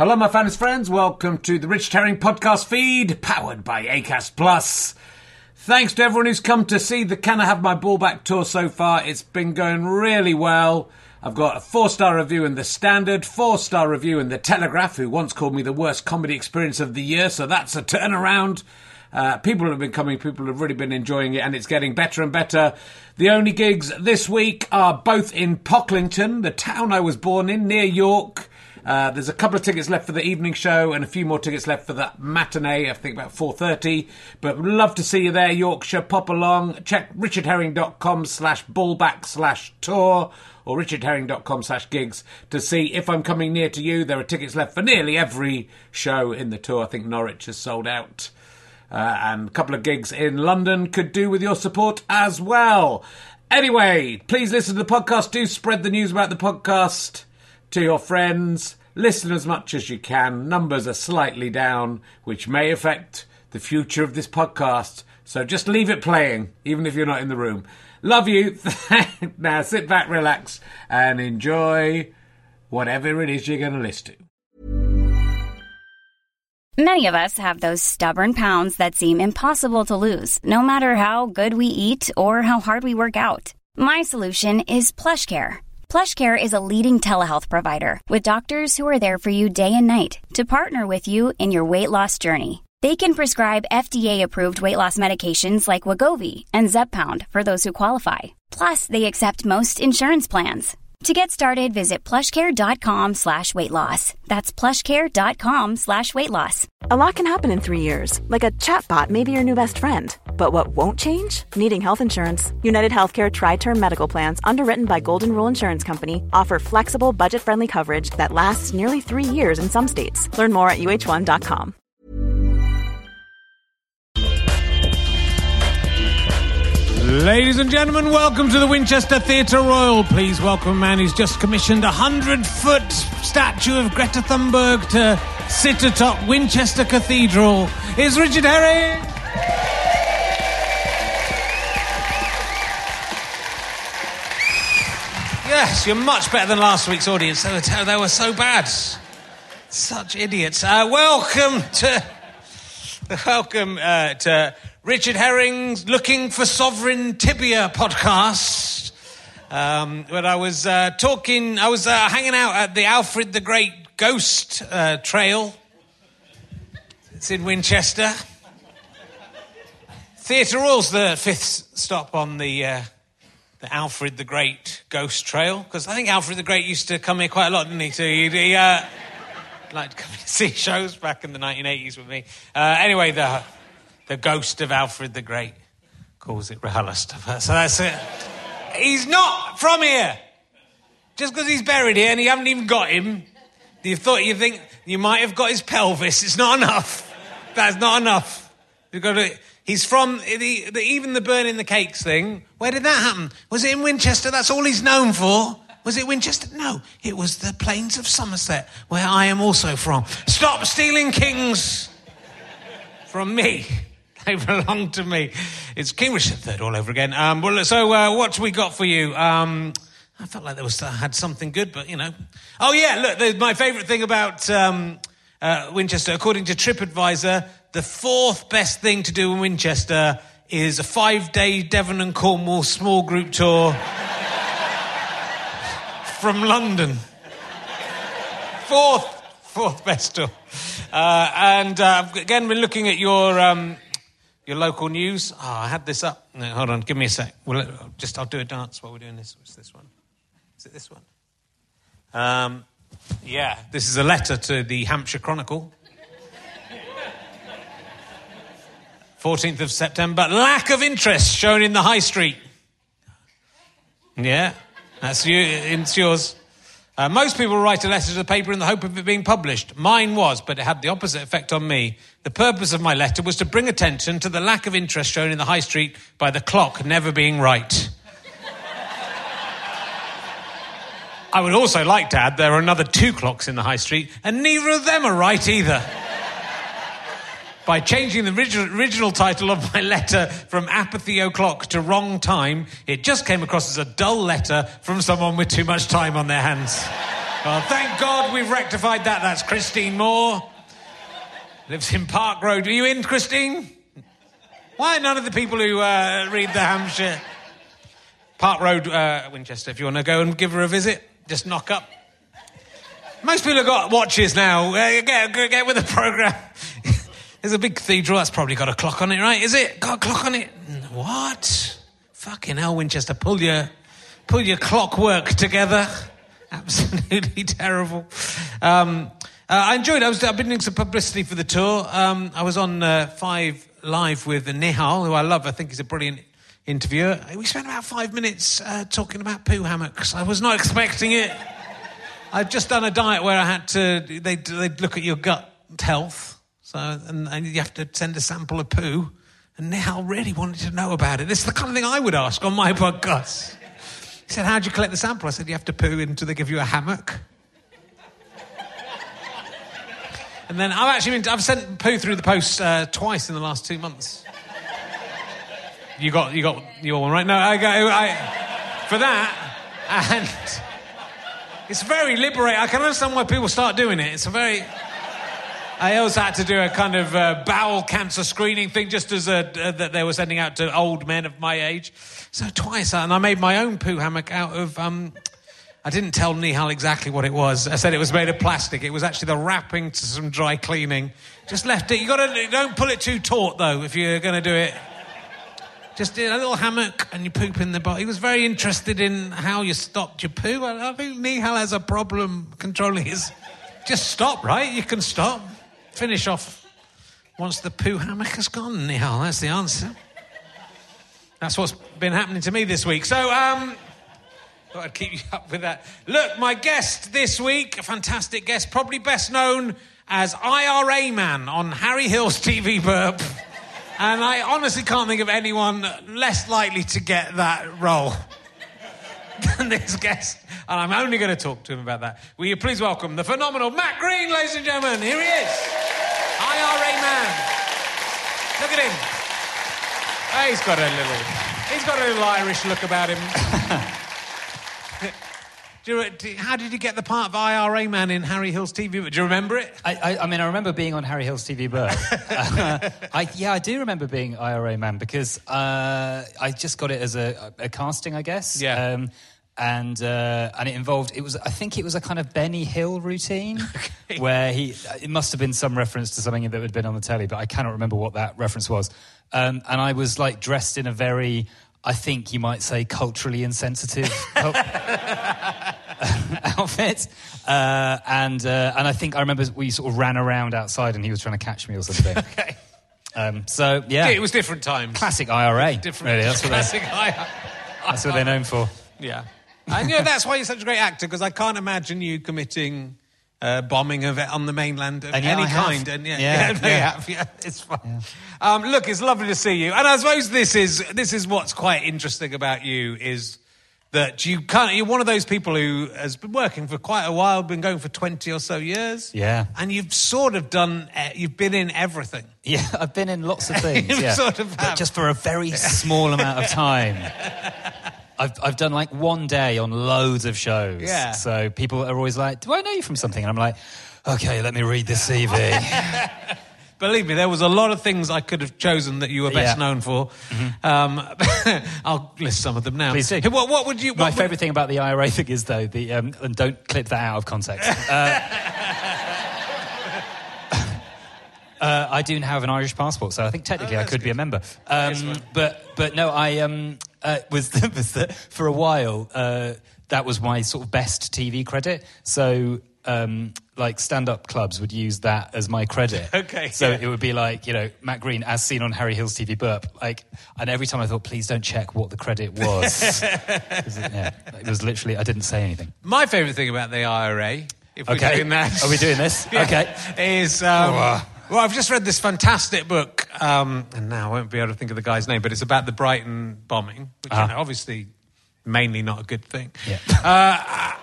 Hello, my fans, friends. Welcome to the Richard Herring podcast feed, powered by Acast Plus. Thanks to everyone who's come to see the Can I Have My Ball Back tour so far. It's been going really well. I've got a 4-star review in The Standard, 4-star review in The Telegraph, who once called me the worst comedy experience of the year, so that's a turnaround. People have been coming, people have really been enjoying it, and it's getting better and better. The only gigs this week are both in Pocklington, the town I was born in, near York. There's a couple of tickets left for the evening show and a few more tickets left for that matinee, I think about 4:30. But would love to see you there, Yorkshire. Pop along. Check richardherring.com/ballback/tour or richardherring.com/gigs to see if I'm coming near to you. There are tickets left for nearly every show in the tour. I think Norwich has sold out. And a couple of gigs in London could do with your support as well. Anyway, please listen to the podcast. Do spread the news about the podcast to your friends. Listen as much as you can. Numbers are slightly down, which may affect the future of this podcast. So just leave it playing, even if you're not in the room. Love you. Now sit back, relax, and enjoy whatever it is you're going to listen to. Many of us have those stubborn pounds that seem impossible to lose, no matter how good we eat or how hard we work out. My solution is PlushCare. PlushCare is a leading telehealth provider with doctors who are there for you day and night to partner with you in your weight loss journey. They can prescribe FDA-approved weight loss medications like Wegovy and Zepbound for those who qualify. Plus, they accept most insurance plans. To get started, visit plushcare.com/weightloss. That's plushcare.com/weightloss. A lot can happen in 3 years, like a chatbot may be your new best friend. But what won't change? Needing health insurance. United Healthcare Tri-Term Medical Plans, underwritten by Golden Rule Insurance Company, offer flexible, budget-friendly coverage that lasts nearly 3 years in some states. Learn more at uh1.com. Ladies and gentlemen, welcome to the Winchester Theatre Royal. Please welcome a man who's just commissioned a 100-foot statue of Greta Thunberg to sit atop Winchester Cathedral. It's Richard Herring! Yes, you're much better than last week's audience. They were so bad. Such idiots. Welcome to Richard Herring's Looking for Sovereign Tibia podcast. When I was hanging out at the Alfred the Great Ghost Trail. It's in Winchester. Theatre Royal's the 5th stop on the Alfred the Great Ghost Trail, because I think Alfred the Great used to come here quite a lot, didn't he? So he liked to come and see shows back in the 1980s with me. Anyway, the ghost of Alfred the Great calls it Rahala stuff. So that's it. He's not from here. Just because he's buried here and you haven't even got him, you think you might have got his pelvis. It's not enough. That's not enough. You've got to. He's from even the burning the cakes thing. Where did that happen? Was it in Winchester? That's all he's known for. Was it Winchester? No, it was the plains of Somerset, where I am also from. Stop stealing kings from me. They belong to me. It's King Richard III all over again. So what we got for you? I felt like I had something good, but, you know. Oh, yeah, look, my favourite thing about Winchester, according to TripAdvisor, the 4th best thing to do in Winchester is a 5-day Devon and Cornwall small group tour from London. Fourth best tour. Again, we're looking at your local news. Oh, I had this up. No, hold on, give me a sec. I'll do a dance while we're doing this. What's this one? Is it this one? Yeah, this is a letter to the Hampshire Chronicle. 14th of September. Lack of interest shown in the high street. Yeah, that's you. It's yours. Most people write a letter to the paper in the hope of it being published. Mine was, but it had the opposite effect on me. The purpose of my letter was to bring attention to the lack of interest shown in the high street by the clock never being right. I would also like to add there are another 2 clocks in the high street, and neither of them are right either. By changing the original title of my letter from Apathy O'Clock to Wrong Time, it just came across as a dull letter from someone with too much time on their hands. Well, thank God we've rectified that. That's Christine Moore. Lives in Park Road. Are you in, Christine? Why none of the people who read the Hampshire? Park Road, Winchester, if you want to go and give her a visit, just knock up. Most people have got watches now. Get with the programme. There's a big cathedral. That's probably got a clock on it, right? Is it? Got a clock on it? What? Fucking hell, Winchester. Pull your clockwork together. Absolutely terrible. I enjoyed it. I've been doing some publicity for the tour. I was on 5 Live with Nihal, who I love. I think he's a brilliant interviewer. We spent about 5 minutes talking about poo hammocks. I was not expecting it. I'd just done a diet where I had to... They'd look at your gut health, and you have to send a sample of poo. And Nihal really wanted to know about it. This is the kind of thing I would ask on my podcast. He said, how'd you collect the sample? I said, you have to poo until they give you a hammock. And then I've sent poo through the post twice in the last 2 months. You got your one, right? No, for that, and it's very liberating. I can understand why people start doing it. I also had to do a kind of bowel cancer screening thing just as that they were sending out to old men of my age. So twice, and I made my own poo hammock out of... I didn't tell Nihal exactly what it was. I said it was made of plastic. It was actually the wrapping to some dry cleaning. Just left it. Don't pull it too taut, though, if you're going to do it. Just did a little hammock and you poop in the bottom. He was very interested in how you stopped your poo. I think Nihal has a problem controlling his... Just stop, right? You can stop. Finish off once the poo hammock has gone, Nihal. That's the answer. That's what's been happening to me this week. So, thought I'd keep you up with that. Look, my guest this week, a fantastic guest, probably best known as IRA Man on Harry Hill's TV Burp. And I honestly can't think of anyone less likely to get that role than this guest. And I'm only going to talk to him about that. Will you please welcome the phenomenal Matt Green, ladies and gentlemen. Here he is. IRA Man. Look at him. He's got a little Irish look about him. How did you get the part of IRA Man in Harry Hill's TV? Do you remember it? I mean, I remember being on Harry Hill's TV Burp. I do remember being IRA Man because I just got it as a casting, I guess. Yeah. And it involved, I think it was a kind of Benny Hill routine where it must have been some reference to something that had been on the telly, but I cannot remember what that reference was. And I was like dressed in a very, I think you might say, culturally insensitive outfit. And I think I remember we sort of ran around outside and he was trying to catch me or something. Okay. So, yeah. It was different times. Classic IRA. Different. Really, That's what they're known for. Yeah. And that's why you're such a great actor, because I can't imagine you committing bombing on the mainland of any kind. And it's fun. Yeah. Look, it's lovely to see you. And I suppose this is what's quite interesting about you is that you're one of those people who has been working for quite a while, been going for 20 or so years. Yeah. And you've sort of you've been in everything. Yeah, I've been in lots of things. You sort of have. But just for a very small amount of time. I've done like one day on loads of shows. Yeah. So people are always like, do I know you from something? And I'm like, okay, let me read the CV. Believe me, there was a lot of things I could have chosen that you were best known for. Mm-hmm. I'll list some of them now. Please do. What would you... My favourite thing about the IRA thing is, though, and don't clip that out of context. I do have an Irish passport, so I think technically I could be a member. But no, I was for a while. That was my sort of best TV credit. So like stand-up clubs would use that as my credit. Okay. So it would be like, Matt Green as seen on Harry Hill's TV Burp. And every time I thought, please don't check what the credit was. It was literally, I didn't say anything. My favourite thing about the IRA, if we're doing that... Are we doing this? Yeah, okay. Is... well, I've just read this fantastic book, and now I won't be able to think of the guy's name, but it's about the Brighton bombing, which obviously mainly not a good thing. Yeah.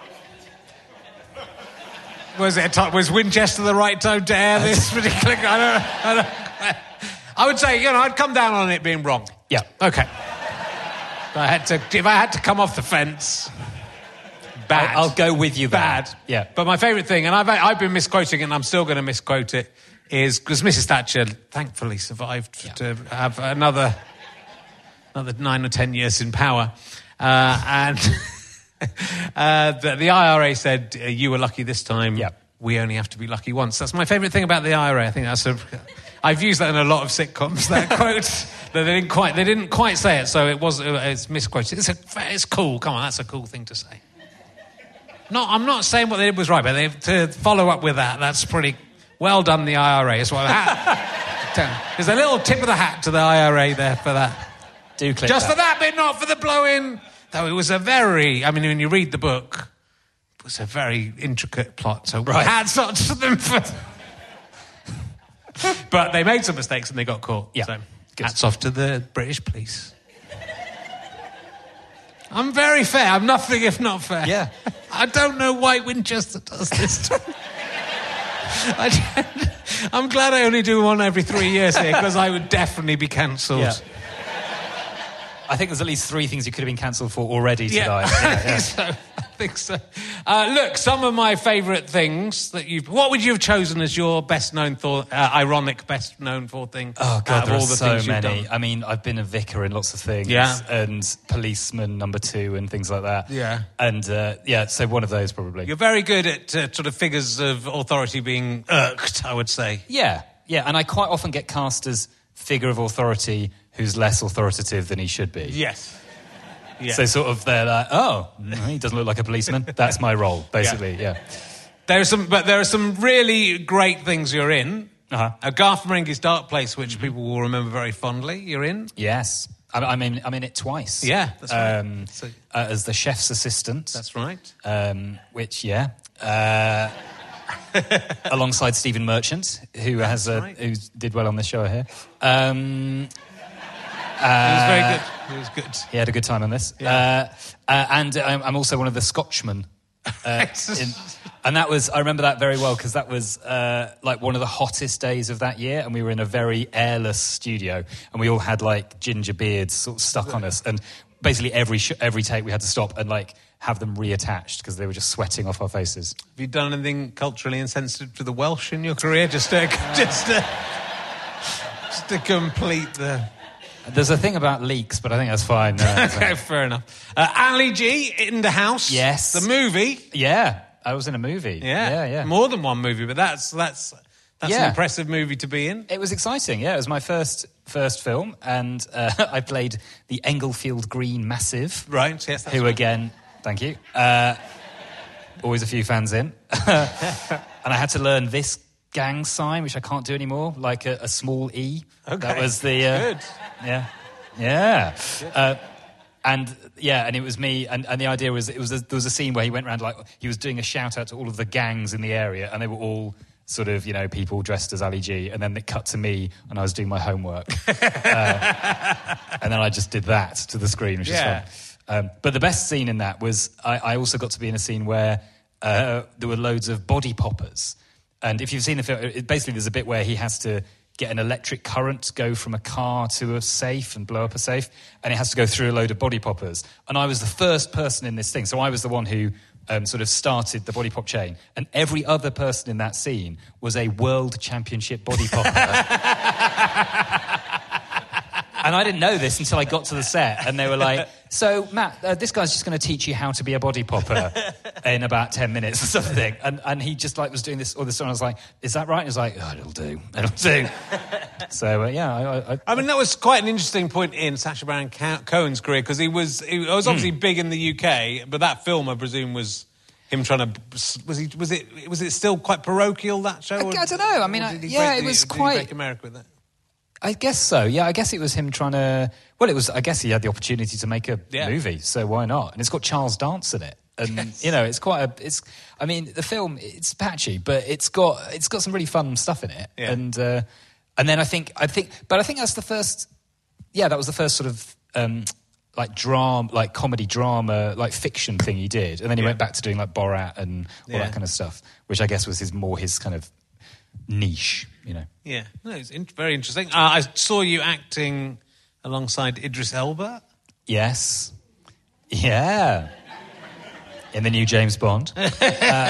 Was Winchester the right time to air this particular? I would say, I'd come down on it being wrong. Yeah. Okay. If I had to come off the fence, Bad. I'll go with you. Bad. Yeah. But my favourite thing, and I've been misquoting it, and I'm still going to misquote it, is because Mrs. Thatcher thankfully survived to have another 9 or 10 years in power, and the IRA said, "You were lucky this time. Yep. We only have to be lucky once." That's my favourite thing about the IRA. I think I've used that in a lot of sitcoms. That quote. They didn't quite say it, so it's misquoted. It's cool. Come on, that's a cool thing to say. No, I'm not saying what they did was right, but to follow up with that's pretty well done. The IRA is what there's a little tip of the hat to the IRA there for that. Do click just that. for that bit, not for the blow-in. Though it was when you read the book, it was a very intricate plot. So hats off to them for. But they made some mistakes and they got caught. Yeah. So hats off to the British police. I'm very fair. I'm nothing if not fair. Yeah. I don't know why Winchester does this. I'm glad I only do one every 3 years here, because I would definitely be cancelled. Yeah. I think there's at least 3 things you could have been cancelled for already tonight. I think so. Look, some of my favourite things that what would you have chosen as your best-known ironic best-known for thing? Oh, God, there are all the so things you've many. done? I mean, I've been a vicar in lots of things. Yeah. And policeman number 2 and things like that. Yeah. And, so one of those probably. You're very good at sort of figures of authority being irked, I would say. Yeah, and I quite often get cast as figure of authority who's less authoritative than he should be. Yes. Yeah. So sort of they're like, oh, he doesn't look like a policeman. That's my role, basically, yeah. There are some really great things you're in. Uh-huh. Garth Marenghi's Dark Place, which people will remember very fondly, you're in. Yes. I'm in it twice. Yeah, that's right. As the chef's assistant. That's right. Which, alongside Stephen Merchant, who who did well on this show here. It was very good. It was good. He had a good time on this. Yeah. And I'm also one of the Scotchmen. And that was, I remember that very well, because that was like one of the hottest days of that year, and we were in a very airless studio, and we all had like ginger beards sort of stuck on us, and basically every take we had to stop and like have them reattached because they were just sweating off our faces. Have you done anything culturally insensitive to the Welsh in your career, just to complete the... There's a thing about leaks, but I think that's fine. Okay, fair enough. Ali G, In the House. Yes. The movie. Yeah, I was in a movie. Yeah. More than one movie, but that's an impressive movie to be in. It was exciting, yeah. It was my first film, and I played the Englefield Green Massive. Right, yes. That's who, right. again, thank you, always a few fans in. And I had to learn this gang sign, which I can't do anymore, like a small E. Okay. That was the... Good. Yeah. And it was me, and the idea was there was a scene where he went around, like, he was doing a shout-out to all of the gangs in the area, and they were all sort of, people dressed as Ali G, and then it cut to me, and I was doing my homework. And then I just did that to the screen, which is fun. But the best scene in that was, I also got to be in a scene where there were loads of body poppers. And if you've seen the film, basically there's a bit where he has to get an electric current, go from a car to a safe and blow up a safe, and it has to go through a load of body poppers. And I was the first person in this thing, so I was the one who sort of started the body pop chain. And every other person in that scene was a world championship body popper. And I didn't know this until I got to the set, and they were like, so, Matt, this guy's just going to teach you how to be a body popper in about 10 minutes or something. And he just, like, was doing this all this time. I was like, is that right? And he was like, oh, it'll do. So, I mean, that was quite an interesting point in Sacha Baron Cohen's career, because he was obviously big in the UK, but that film, I presume, was him trying to... Was it still quite parochial, that show? I don't know. I mean, it was quite... Did he break America with that? I guess so, yeah. I guess it was him trying to... Well, I guess he had the opportunity to make a movie, so why not? And it's got Charles Dance in it. And, it's quite a... I mean, the film, it's patchy, but it's got some really fun stuff in it. Yeah. And then I think that's the first... Yeah, that was the first sort of... like drama, like comedy drama, like fiction thing he did. And then he went back to doing like Borat and all that kind of stuff, which I guess was his kind of niche, Yeah, no, it's very interesting. I saw you acting alongside Idris Elba. Yes. Yeah. in the new James Bond. That's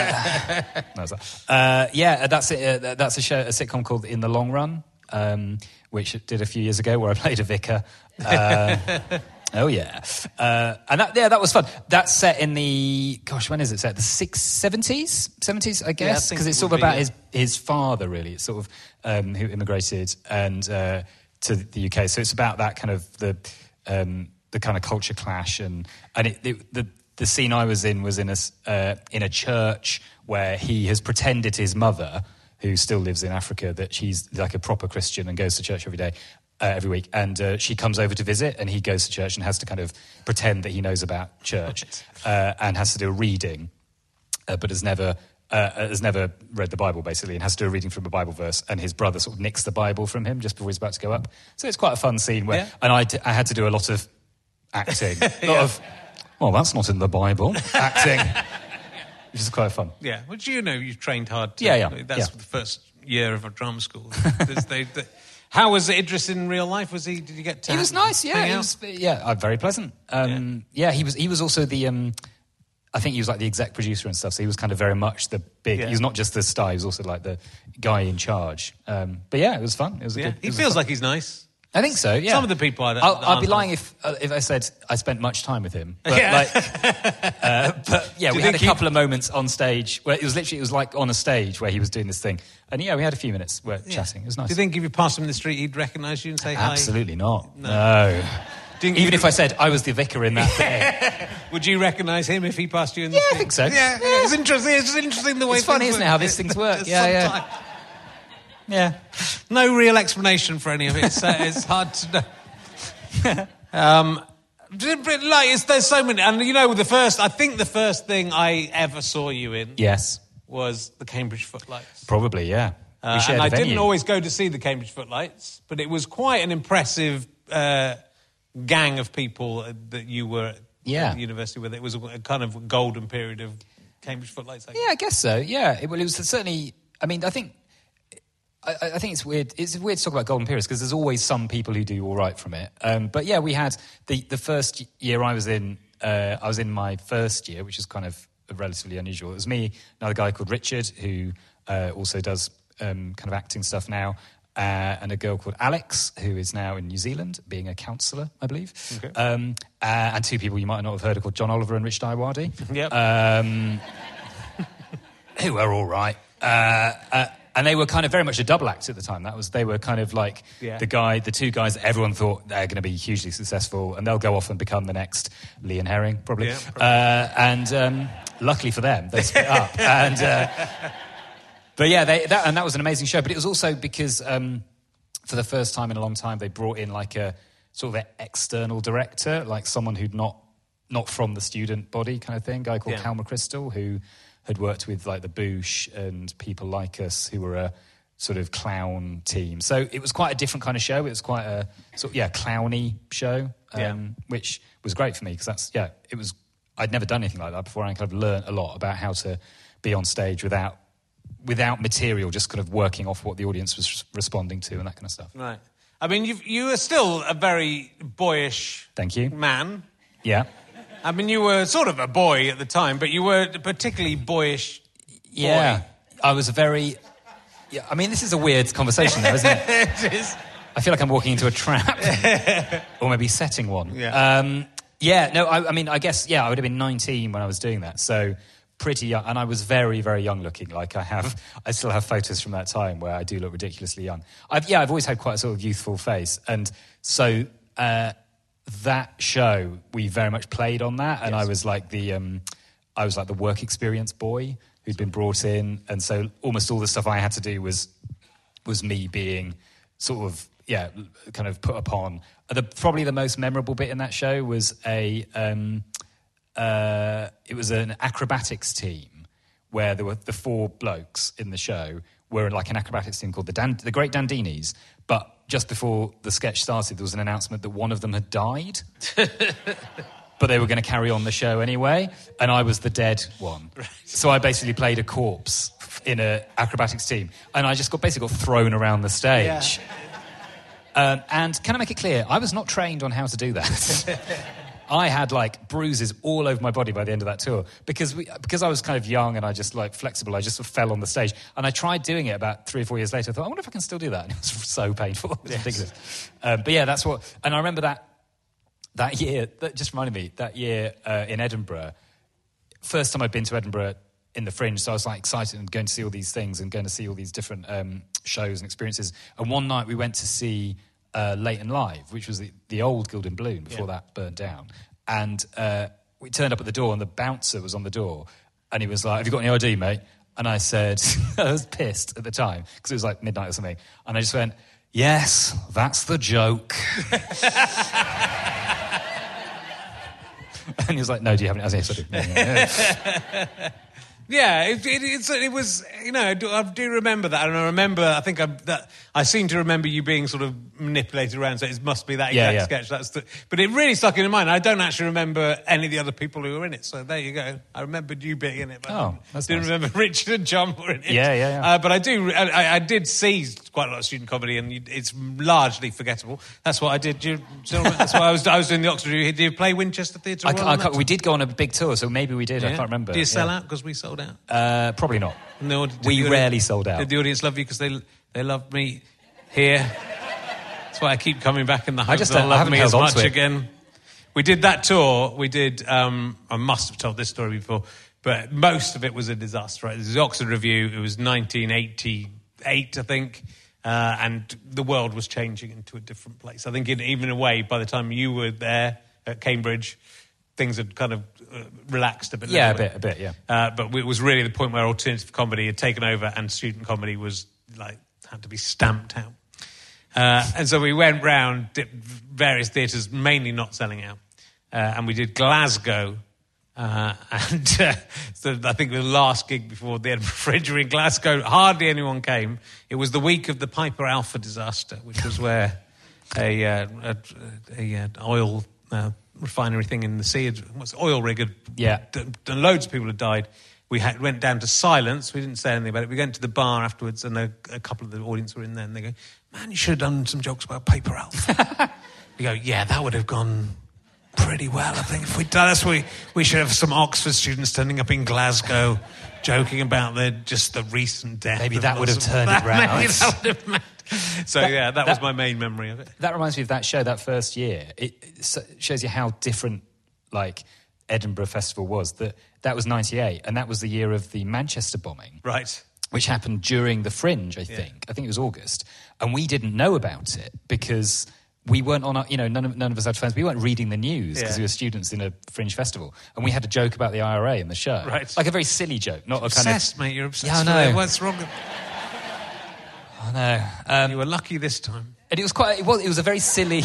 a show, a sitcom called In the Long Run, which I did a few years ago, where I played a vicar. Oh yeah, and that was fun. That's set in the when is it set? The 70s, I guess, because it's sort of about his father. Really, it's sort of who immigrated and to the UK. So it's about that kind of the kind of culture clash and the scene I was in a church where he has pretended to his mother, who still lives in Africa, that she's like a proper Christian and goes to church every day. Every week, and she comes over to visit, and he goes to church and has to kind of pretend that he knows about church, and has to do a reading, but has never read the Bible, basically, and has to do a reading from a Bible verse, and his brother sort of nicks the Bible from him just before he's about to go up. So it's quite a fun scene where, and I had to do a lot of acting, of, well, that's not in the Bible, acting, which is quite fun. Yeah, well, you've trained hard. That's the first year of a drama school. How was Idris in real life? Did you get to? He was nice, yeah. Very pleasant. He was also the. I think he was like the exec producer and stuff. So he was kind of very much the big. He was not just the star. He was also like the guy in charge. But yeah, it was fun. It was good. He feels like he's nice. I think so. Yeah. Some of the people I'd be lying if I said I spent much time with him. But but yeah, we had a couple of moments on stage where it was like on a stage where he was doing this thing, and we had a few minutes chatting. It was nice. Do you think if you passed him in the street, he'd recognise you and say hi? Absolutely not. No. Even if I said I was the vicar in that thing. Would you recognise him if he passed you in the street? I think so. Yeah. It's interesting. It's interesting the way. It's funny, isn't it, how these things work? Yeah. No real explanation for any of it. It's hard to know. There's so many, and I think the first thing I ever saw you in, was the Cambridge Footlights. Probably, yeah. And I didn't always go to see the Cambridge Footlights, but it was quite an impressive gang of people that you were at the university with. It was a kind of golden period of Cambridge Footlights. I guess so. Yeah, it was certainly. I mean, I think it's weird. It's weird to talk about golden periods because there's always some people who do all right from it. But yeah, we had the first year I was in my first year, which is kind of relatively unusual. It was me, another guy called Richard, who also does kind of acting stuff now, and a girl called Alex, who is now in New Zealand, being a counsellor, I believe. Okay. And two people you might not have heard of called John Oliver and Rich Daiwadi. Yep. Who were all right. And they were kind of very much a double act at the time. They were kind of like the two guys that everyone thought they're going to be hugely successful, and they'll go off and become the next Lee and Herring, probably. Yeah, probably. And luckily for them, they split up. But yeah, that was an amazing show. But it was also because for the first time in a long time, they brought in like a sort of an external director, like someone who'd not from the student body kind of thing, a guy called Cal McChrystal, who had worked with like the Boosh and People Like Us, who were a sort of clown team. So it was quite a different kind of show. It was quite a sort of, clowny show, which was great for me because I'd never done anything like that before. And I kind of learned a lot about how to be on stage without material, just kind of working off what the audience was responding to and that kind of stuff. Right. I mean, you are still a very boyish man. Yeah. I mean, you were sort of a boy at the time, but you were a particularly boyish boy. Yeah, I was a very... Yeah, I mean, this is a weird conversation though, isn't it? It is. I feel like I'm walking into a trap. Or maybe setting one. Yeah. I mean, I guess, I would have been 19 when I was doing that, so pretty young. And I was very, very young looking. Like, I still have photos from that time where I do look ridiculously young. I've always had quite a sort of youthful face. And so... that show, we very much played on that, and I was like the work experience boy who'd been brought in, and so almost all the stuff I had to do was me being sort of kind of put upon. Probably the most memorable bit in that show was it was an acrobatics team where there were the four blokes in the show were like an acrobatics team called the Great Dandinis, but just before the sketch started, there was an announcement that one of them had died. But they were going to carry on the show anyway, and I was the dead one. Right. So I basically played a corpse in an acrobatics team, and I just got thrown around the stage. Yeah. And can I make it clear, I was not trained on how to do that. I had like bruises all over my body by the end of that tour because I was kind of young and I just like flexible. I just sort of fell on the stage, and I tried doing it about 3 or 4 years later. I thought, I wonder if I can still do that. And it was so painful. It was ridiculous. But yeah, that's what. And I remember that year. That just reminded me that year in Edinburgh. First time I'd been to Edinburgh in the Fringe, so I was like excited and going to see all these things and going to see all these different shows and experiences. And one night we went to see Leighton Live, which was the old Gilded Balloon before that burned down. And we turned up at the door, and the bouncer was on the door, and he was like, "Have you got any ID, mate?" And I said, I was pissed at the time because it was like midnight or something, and I just went, "Yes, that's the joke." And he was like, "No, do you have any?" I said, "Yeah." Yeah, it was, you know, I do remember that, and I remember, I seem to remember you being sort of manipulated around, so it must be that exact sketch. But it really stuck in my mind. I don't actually remember any of the other people who were in it, so there you go. I remembered you being in it, but I didn't remember Richard and John were in it. Yeah. But I did see quite a lot of student comedy, and it's largely forgettable. That's what I did. Do you still remember? That's why I was doing the Oxford Revue. Did you play Winchester Theatre? We did go on a big tour, so maybe we did. Yeah. I can't remember. Did you sell out because we sold out? Probably not. We rarely sold out. Did the audience love you because they loved me here? That's why I keep coming back in the hope they'll love me as much again. We did that tour. We did. I must have told this story before, but most of it was a disaster. Right? It was the Oxford Revue. It was 1988, I think, and the world was changing into a different place. I think even in a way, by the time you were there at Cambridge, things had kind of relaxed a bit. Yeah, a bit, yeah. But it was really the point where alternative comedy had taken over and student comedy was like had to be stamped out. And so we went round various theatres, mainly not selling out. And we did Glasgow. And so I think the last gig before the Edinburgh Fringe were in Glasgow. Hardly anyone came. It was the week of the Piper Alpha disaster, which was where a oil refinery thing in the sea, oil rig and loads of people had died. We went down to silence. We didn't say anything about it. We went to the bar afterwards, and a couple of the audience were in there, and they go, "Man, you should have done some jokes about Piper Alpha." We go, "Yeah, that would have gone pretty well, I think. If we'd done this, we should have some Oxford students turning up in Glasgow joking about the recent death." Maybe that would have turned it round. Maybe that would have meant. So that was my main memory of it. That reminds me of that show, that first year. It shows you how different, like, Edinburgh Festival was. That was 98, and that was the year of the Manchester bombing. Right. Which happened during the Fringe, I think. Yeah. I think it was August. And we didn't know about it because we weren't on, none of us had phones. We weren't reading the news because we were students in a Fringe festival. And we had a joke about the IRA in the show. Right. Like a very silly joke, not a kind of... Obsessed, mate, you're obsessed. Yeah, I know. What's wrong with... I know. You were lucky this time. And it was a very silly...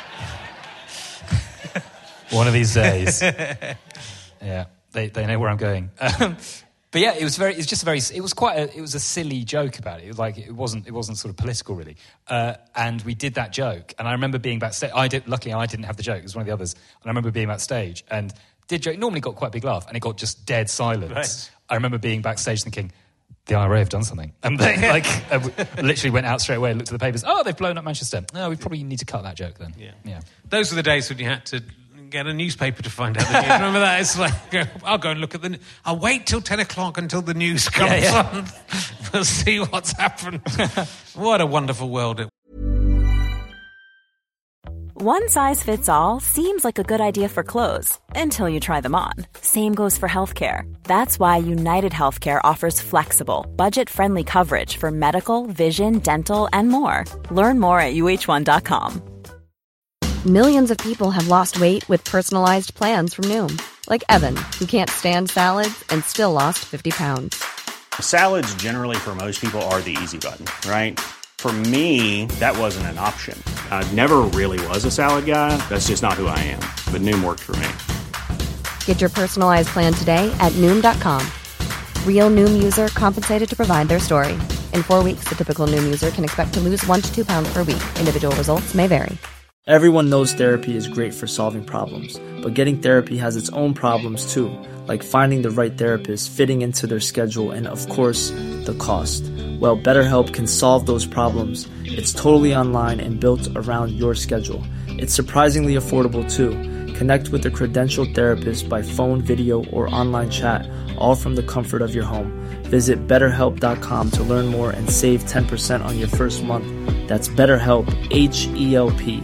One of these days. Yeah, they know where I'm going. But yeah, it was a silly joke about it. It wasn't sort of political really. And we did that joke, and I remember being backstage. Luckily I didn't have the joke. It was one of the others, and I remember being backstage and did joke. Normally got quite a big laugh, and it got just dead silence. Right. I remember being backstage thinking, the IRA have done something. And they literally went out straight away and looked at the papers. Oh, they've blown up Manchester. No, we probably need to cut that joke then. Yeah. Those were the days when you had to get a newspaper to find out the news. Remember that? It's like, I'll go and look at I'll wait till 10 o'clock until the news comes on. We'll see what's happened. What a wonderful world it was. One size fits all seems like a good idea for clothes until you try them on. Same goes for healthcare. That's why United Healthcare offers flexible, budget-friendly coverage for medical, vision, dental, and more. Learn more at UH1.com. Millions of people have lost weight with personalized plans from Noom. Like Evan, who can't stand salads and still lost 50 pounds. Salads generally for most people are the easy button, right? For me, that wasn't an option. I never really was a salad guy. That's just not who I am. But Noom worked for me. Get your personalized plan today at Noom.com. Real Noom user compensated to provide their story. In 4 weeks, the typical Noom user can expect to lose 1 to 2 pounds per week. Individual results may vary. Everyone knows therapy is great for solving problems, but getting therapy has its own problems too, like finding the right therapist, fitting into their schedule, and of course, the cost. Well, BetterHelp can solve those problems. It's totally online and built around your schedule. It's surprisingly affordable too. Connect with a credentialed therapist by phone, video, or online chat, all from the comfort of your home. Visit BetterHelp.com to learn more and save 10% on your first month. That's BetterHelp, H-E-L-P.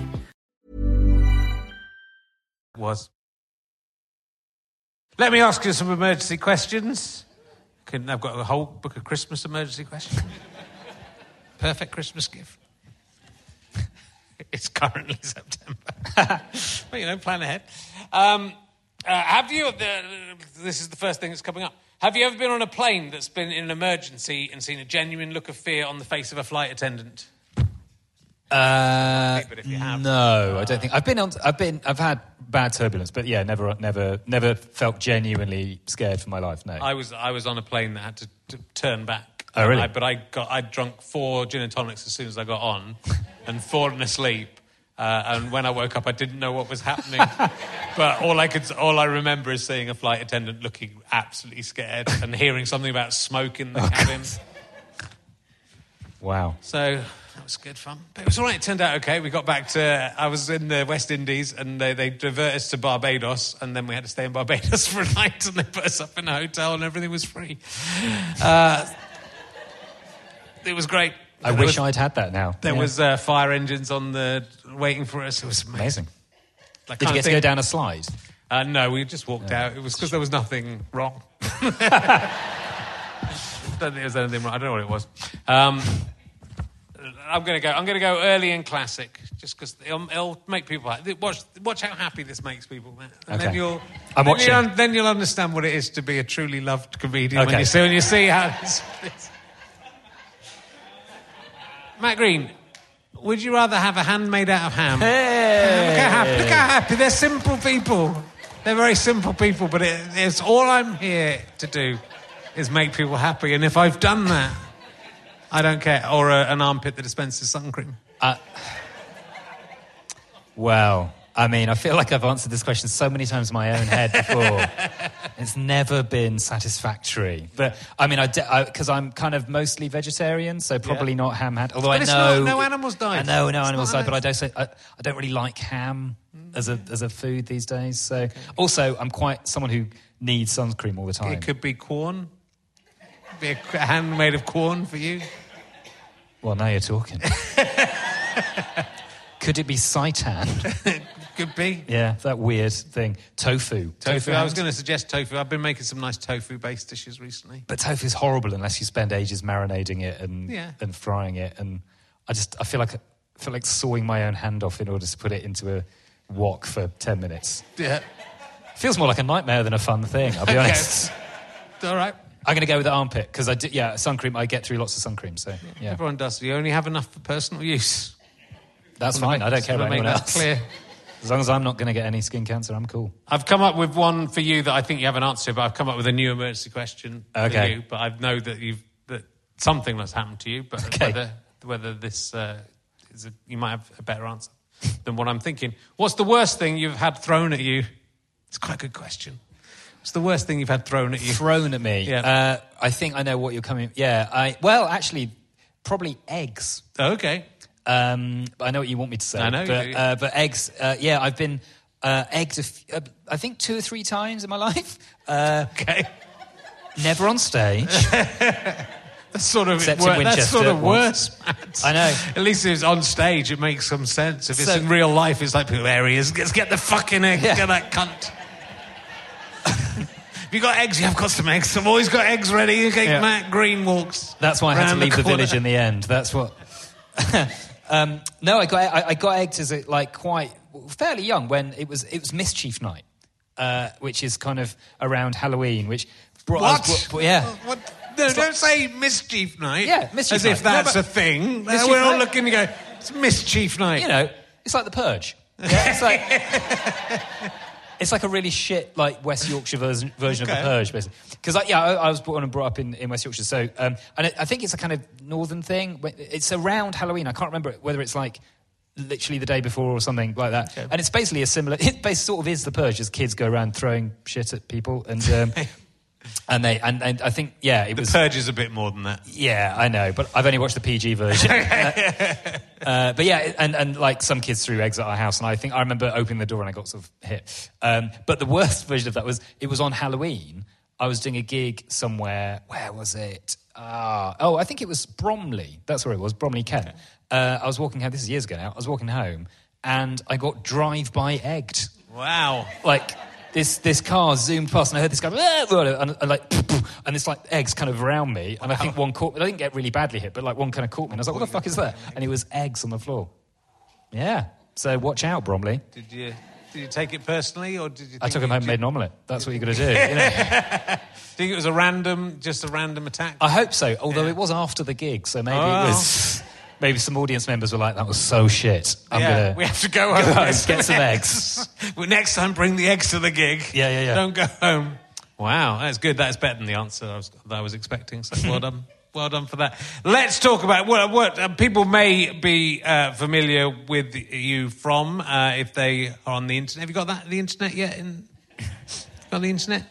Let me ask you some emergency questions. I've got a whole book of Christmas emergency questions. Perfect Christmas gift. It's currently September. But, plan ahead. Have you... this is the first thing that's coming up. Have you ever been on a plane that's been in an emergency and seen a genuine look of fear on the face of a flight attendant? But if you have, no, I don't think. I've had bad turbulence, but yeah, never felt genuinely scared for my life. No, I was on a plane that had to turn back. Oh, really? I'd drunk 4 gin and tonics as soon as I got on, and fallen asleep. And when I woke up, I didn't know what was happening. But all I remember is seeing a flight attendant looking absolutely scared and hearing something about smoke in the cabin. Wow. So that was good fun. But it was all right. It turned out okay. We got back to... I was in the West Indies and they diverted us to Barbados, and then we had to stay in Barbados for a night, and they put us up in a hotel and everything was free. It was great. I wish I'd had that now. There was fire engines waiting for us. It was amazing. Did you get to go down a slide? No, we just walked out. It was because there was nothing wrong. I don't think there was anything wrong. I don't know what it was. I'm going to go early and classic, just because it'll make people happy. Watch how happy this makes people. And okay. then you'll understand what it is to be a truly loved comedian when you see how it's... Matt Green, would you rather have a hand made out of ham? Hey. Look how happy. They're simple people. They're very simple people, but it's all I'm here to do is make people happy. And if I've done that, I don't care. Or an armpit that dispenses sun cream. Well, I mean, I feel like I've answered this question so many times in my own head before. It's never been satisfactory. But, I mean, because I'm kind of mostly vegetarian, so probably not ham had. Although but I know... no animals died. I know no animals died, but I don't really like ham as a food these days. So Also, I'm quite someone who needs sun cream all the time. It could be corn. Be a hand made of corn for you. Well, now you're talking. Could it be seitan? Could be. Yeah, that weird thing. Tofu. I was going to suggest tofu. I've been making some nice tofu-based dishes recently. But tofu's horrible unless you spend ages marinating it and frying it. And I feel like sawing my own hand off in order to put it into a wok for 10 minutes. Yeah. Feels more like a nightmare than a fun thing, I'll be honest. All right. I'm going to go with the armpit, because sun cream, I get through lots of sun cream, so yeah. Everyone does. You only have enough for personal use. That's fine. I don't care about anyone else. Clear. As long as I'm not going to get any skin cancer, I'm cool. I've come up with one for you that I think you have an answer to, but I've come up with a new emergency question for you. But I know that that something has happened to you, but whether this you might have a better answer than what I'm thinking. What's the worst thing you've had thrown at you? It's quite a good question. What's the worst thing you've had thrown at you? Thrown at me? Yeah. I think I know what you're coming... Yeah, actually, probably eggs. Okay. I know what you want me to say. I know you do. But eggs, I've been egged, I think 2 or 3 times in my life. Okay. Never on stage. That's sort of worse, Matt. I know. At least if it's on stage, it makes some sense. If it's in real life, it's like, there he is. Let's get the fucking egg. Get that cunt. Have you got eggs? Yeah, I've got some eggs. I've always got eggs ready. Okay, yeah. Matt Green walks. That's why I had to leave the village in the end. That's what... No, I got egged as quite fairly young when it was Mischief Night, which is kind of around Halloween, which brought us... What? No, don't say Mischief Night. Yeah, Mischief as Night. If that's a thing. We're all looking to go, it's Mischief Night. You know, it's like The Purge. Yeah, it's like... It's like a really shit, West Yorkshire version of The Purge, basically. Because, I was born and brought up in West Yorkshire, so... and I think it's a kind of northern thing. It's around Halloween. I can't remember whether it's, literally the day before or something like that. Okay. And it's basically a similar... It sort of is The Purge, as kids go around throwing shit at people. And and I think, it was... The Purge is a bit more than that. Yeah, I know, but I've only watched the PG version. But yeah, and like some kids threw eggs at our house, and I remember opening the door and I got sort of hit. But the worst version of that was, it was on Halloween. I was doing a gig somewhere. Where was it? I think it was Bromley. That's where it was, Bromley, Kent. I was walking home, this is years ago now, I was walking home and I got drive-by egged. Wow. Like, this car zoomed past and I heard this guy, and it's like eggs kind of around me, and I think one caught me. I didn't get really badly hit, but like one kind of caught me, and I was like, what the fuck is that? And it was eggs on the floor. Yeah. So watch out, Bromley. Did you take it personally, or did you think I took him home and made an omelette. That's what you got to do, you know? Think it was just a random attack? I hope so, although it was after the gig, so maybe it was... Maybe some audience members were like, that was so shit. We have to go home. Get some eggs. Well, next time, bring the eggs to the gig. Yeah. Don't go home. Wow, that's good. That's better than the answer I was expecting, so well done. Well done for that. Let's talk about what people may be familiar with you from if they are on the internet. Have you got the internet yet? Got the internet?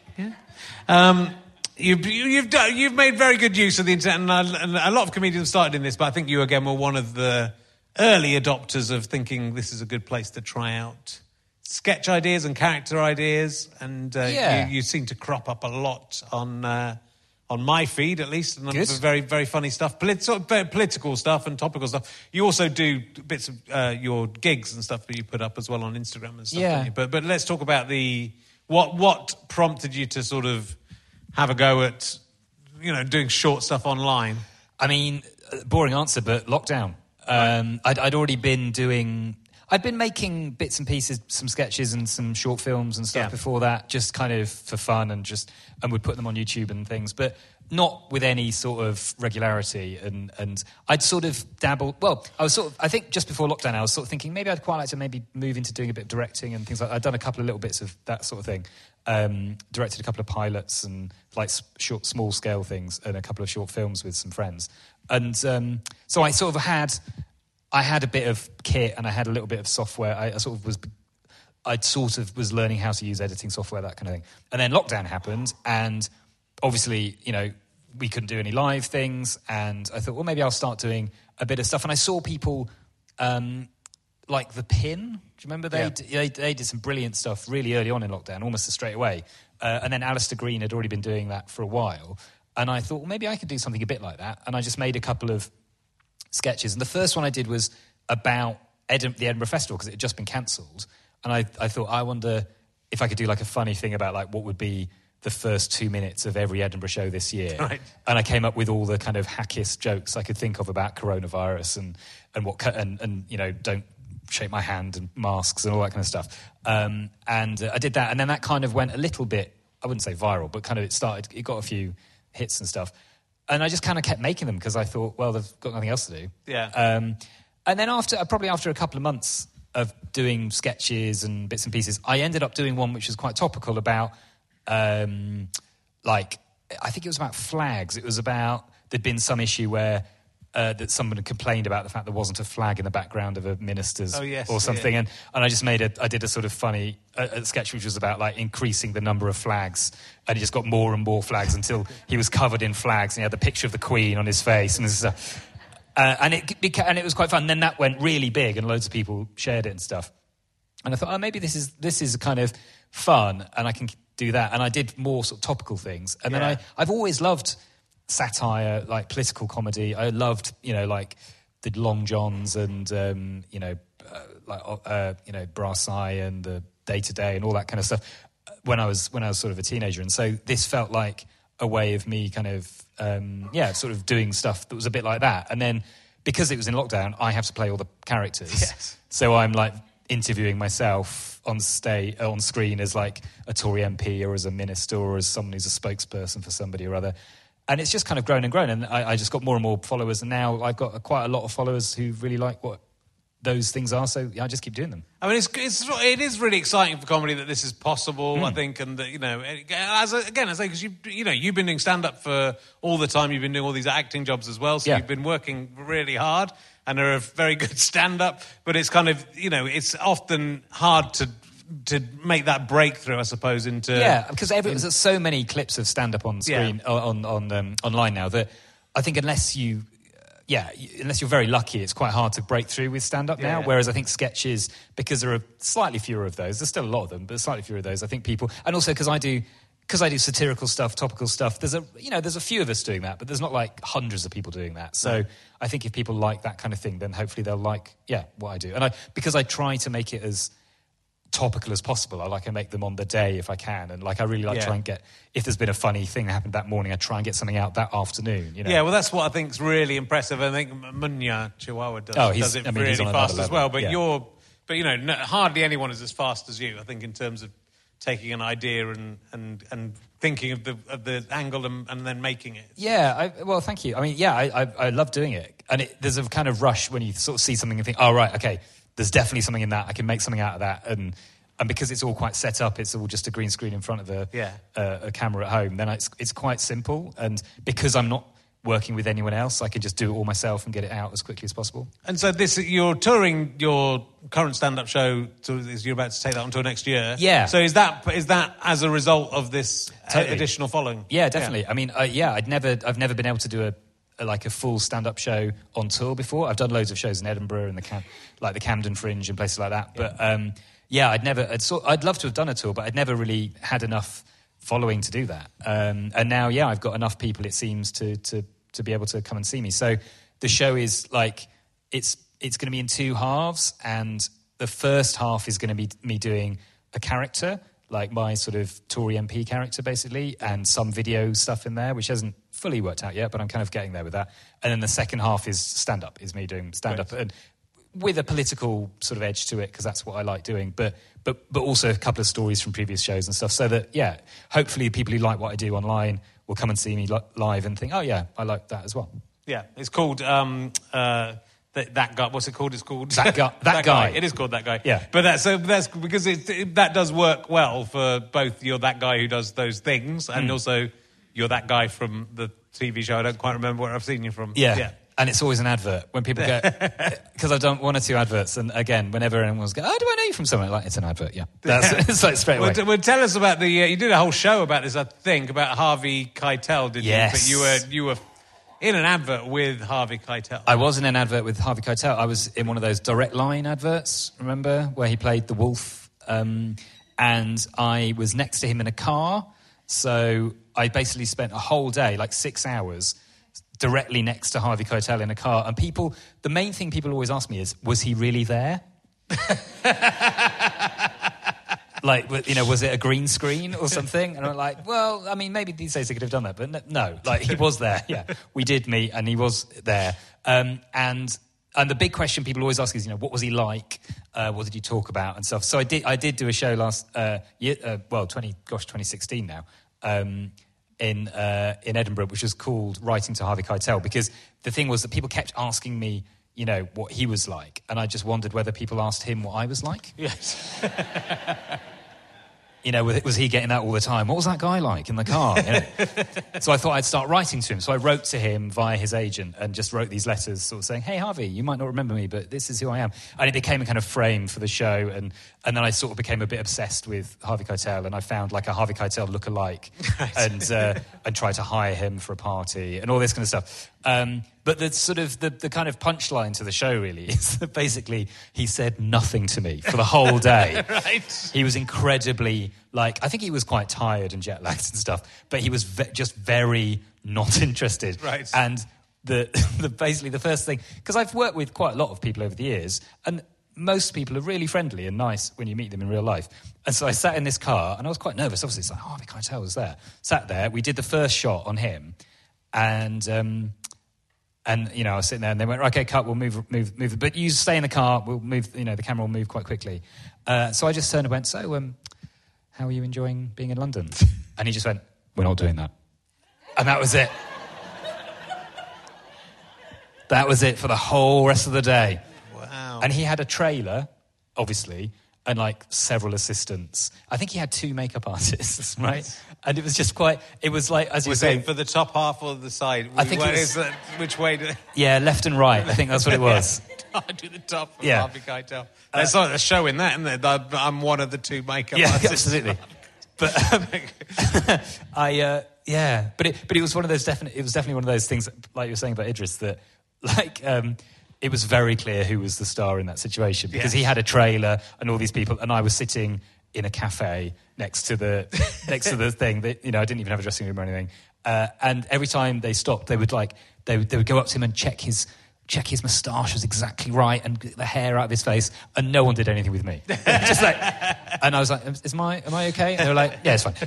Yeah. You've made very good use of the internet, and a lot of comedians started in this, but I think you again were one of the early adopters of thinking this is a good place to try out sketch ideas and character ideas, and you seem to crop up a lot on my feed, at least, and very, very funny stuff, political stuff and topical stuff. You also do bits of your gigs and stuff that you put up as well on Instagram and stuff. Yeah. But let's talk about what prompted you to sort of have a go at, doing short stuff online. I mean, boring answer, but lockdown. I'd already been I'd been making bits and pieces, some sketches and some short films and stuff before that, just kind of for fun and would put them on YouTube and things, but not with any sort of regularity. And I'd sort of dabbled. Well, I think just before lockdown, I was sort of thinking maybe I'd quite like to maybe move into doing a bit of directing and things like that. I'd done a couple of little bits of that sort of thing. Directed a couple of pilots and like short, small scale things and a couple of short films with some friends. And so I sort of had a bit of kit and I had a little bit of software. I sort of was learning how to use editing software, that kind of thing. And then lockdown happened, and obviously, we couldn't do any live things. And I thought, well, maybe I'll start doing a bit of stuff. And I saw people like The Pin. Do you remember they did some brilliant stuff really early on in lockdown, almost straight away. And then Alistair Green had already been doing that for a while. And I thought, well, maybe I could do something a bit like that. And I just made a couple of sketches. And the first one I did was about the Edinburgh Festival, because it had just been cancelled. And I thought, I wonder if I could do like a funny thing about like what would be the first 2 minutes of every Edinburgh show this year. Right. And I came up with all the kind of hackiest jokes I could think of about coronavirus and don't shake my hand and masks and all that kind of stuff. And I did that, and then that kind of went a little bit, I wouldn't say viral, but kind of it got a few hits and stuff. And I just kind of kept making them because I thought, well, they've got nothing else to do. Yeah. And then after a couple of months of doing sketches and bits and pieces, I ended up doing one which was quite topical about, I think it was about flags. It was about, there'd been some issue where that someone had complained about the fact there wasn't a flag in the background of a minister's or something. Yeah. And I just I did a sort of funny sketch which was about like increasing the number of flags, and he just got more and more flags until he was covered in flags and he had the picture of the Queen on his face and stuff. And it was quite fun. And then that went really big and loads of people shared it and stuff. And I thought, maybe this is kind of fun and I can do that. And I did more sort of topical things. And then I've always loved satire, like political comedy. I loved, like the Long Johns and, Brass Eye and the Day to Day and all that kind of stuff when I was sort of a teenager. And so this felt like a way of me kind of, sort of doing stuff that was a bit like that. And then because it was in lockdown, I have to play all the characters. Yes. So I'm like interviewing myself on screen as like a Tory MP or as a minister or as someone who's a spokesperson for somebody or other. And it's just kind of grown and grown. And I just got more and more followers. And now I've got quite a lot of followers who really like what those things are. So I just keep doing them. I mean, it is really exciting for comedy that this is possible, I think. And that, because you've been doing stand-up for all the time. You've been doing all these acting jobs as well. So you've been working really hard and are a very good stand-up. But it's kind of, it's often hard to make that breakthrough, I suppose, into... Yeah, because there's so many clips of stand-up on screen, online now, that I think unless you unless you're very lucky, it's quite hard to break through with stand-up now. Yeah. Whereas I think sketches, because there are slightly fewer of those, there's still a lot of them, but slightly fewer of those. I think people, and also because I do satirical stuff, topical stuff. There's a few of us doing that, but there's not like hundreds of people doing that. So I think if people like that kind of thing, then hopefully they'll like what I do. And because I try to make it as topical as possible. I make them on the day if I can, and I really try and get, if there's been a funny thing that happened that morning, I try and get something out that afternoon. Yeah, well, that's what I think is really impressive. I think Munya Chihuahua does it really fast as well. But hardly anyone is as fast as you. I think in terms of taking an idea and thinking of the angle and then making it. Yeah, well, thank you. I mean, I love doing it, and there's a kind of rush when you sort of see something and think, oh right, okay. There's definitely something in that. I can make something out of that. And because it's all quite set up, it's all just a green screen in front of a camera at home, then it's quite simple. And because I'm not working with anyone else, I can just do it all myself and get it out as quickly as possible. And so you're touring your current stand-up show, you're about to take that on tour next year. Yeah. So is that as a result of this additional following? Yeah, definitely. Yeah. I mean, I've never been able to do a full stand-up show on tour before. I've done loads of shows in Edinburgh and the Camden Fringe and places like that. But I'd love to have done a tour, but I'd never really had enough following to do that. And now, I've got enough people, it seems, to be able to come and see me. So the show is it's going to be in two halves, and the first half is going to be me doing a character, like my sort of Tory MP character, basically, and some video stuff in there, which hasn't fully worked out yet, but I'm kind of getting there with that. And then the second half is stand-up, is me doing stand-up, and with a political sort of edge to it, because that's what I like doing, but also a couple of stories from previous shows and stuff, so that, hopefully people who like what I do online will come and see me live and think, oh, yeah, I like that as well. Yeah, it's called... that guy. What's it called? It's called that guy. It is called That Guy. Yeah, but that's because that does work well for both. You're that guy who does those things, and also you're that guy from the TV show. I don't quite remember where I've seen you from. Yeah. And it's always an advert when people go, because I've done one or two adverts, and again, whenever anyone's go, oh, do I know you from somewhere? Like, it's an advert, yeah. It's like straight away. Well, tell us about you did a whole show about this, I think, about Harvey Keitel, didn't you? But you were in an advert with Harvey Keitel. I was in an advert with Harvey Keitel. I was in one of those Direct Line adverts, remember, where he played the wolf, and I was next to him in a car, so I basically spent a whole day, like 6 hours, directly next to Harvey Keitel in a car. And the main thing people always ask me is, was he really there? Was it a green screen or something? And I'm like, well, I mean, maybe these days they could have done that, but no, he was there. Yeah, we did meet and he was there. And the big question people always ask is, what was he like? What did you talk about and stuff? So I did do a show last year, 2016 now, in Edinburgh, which was called Writing to Harvey Keitel, because the thing was that people kept asking me, what he was like, and I just wondered whether people asked him what I was like. Yes. Was he getting that all the time? What was that guy like in the car? So I thought I'd start writing to him. So I wrote to him via his agent and just wrote these letters sort of saying, hey, Harvey, you might not remember me, but this is who I am. And it became a kind of frame for the show. And then I sort of became a bit obsessed with Harvey Keitel, and I found like a Harvey Keitel lookalike and tried to hire him for a party and all this kind of stuff. But the sort of the kind of punchline to the show really is that basically he said nothing to me for the whole day. Right. He was incredibly, I think he was quite tired and jet lagged and stuff, but he was just very not interested. Right. And basically the first thing, because I've worked with quite a lot of people over the years, and most people are really friendly and nice when you meet them in real life. And so I sat in this car and I was quite nervous. Obviously, it's like, Harvey Keitel was there. Sat there, we did the first shot on him, and I was sitting there, and they went, okay, cut, we'll move. But you stay in the car, we'll move, the camera will move quite quickly. So I just turned and went, so, how are you enjoying being in London? And he just went, we're not doing that. And that was it. That was it for the whole rest of the day. Wow. And he had a trailer, obviously, and several assistants. I think he had 2 makeup artists, right? And it was just it was like, as you say... Was it for the top half or the side? I think it was... Which way? Yeah, left and right. I think that's what it was. I do the top for Harvey Keitel. There's a show in that, isn't there? I'm one of the 2 makeup artists. Absolutely. But But it was one of those it was definitely one of those things, like you were saying about Idris, that like it was very clear who was the star in that situation because he had a trailer and all these people, and I was sitting in a cafe next to the thing that, you know, I didn't even have a dressing room or anything. And every time they stopped, they would go up to him and check his moustache was exactly right and get the hair out of his face, and no one did anything with me. Just like, and I was like, am I okay? And they were like, yeah, it's fine.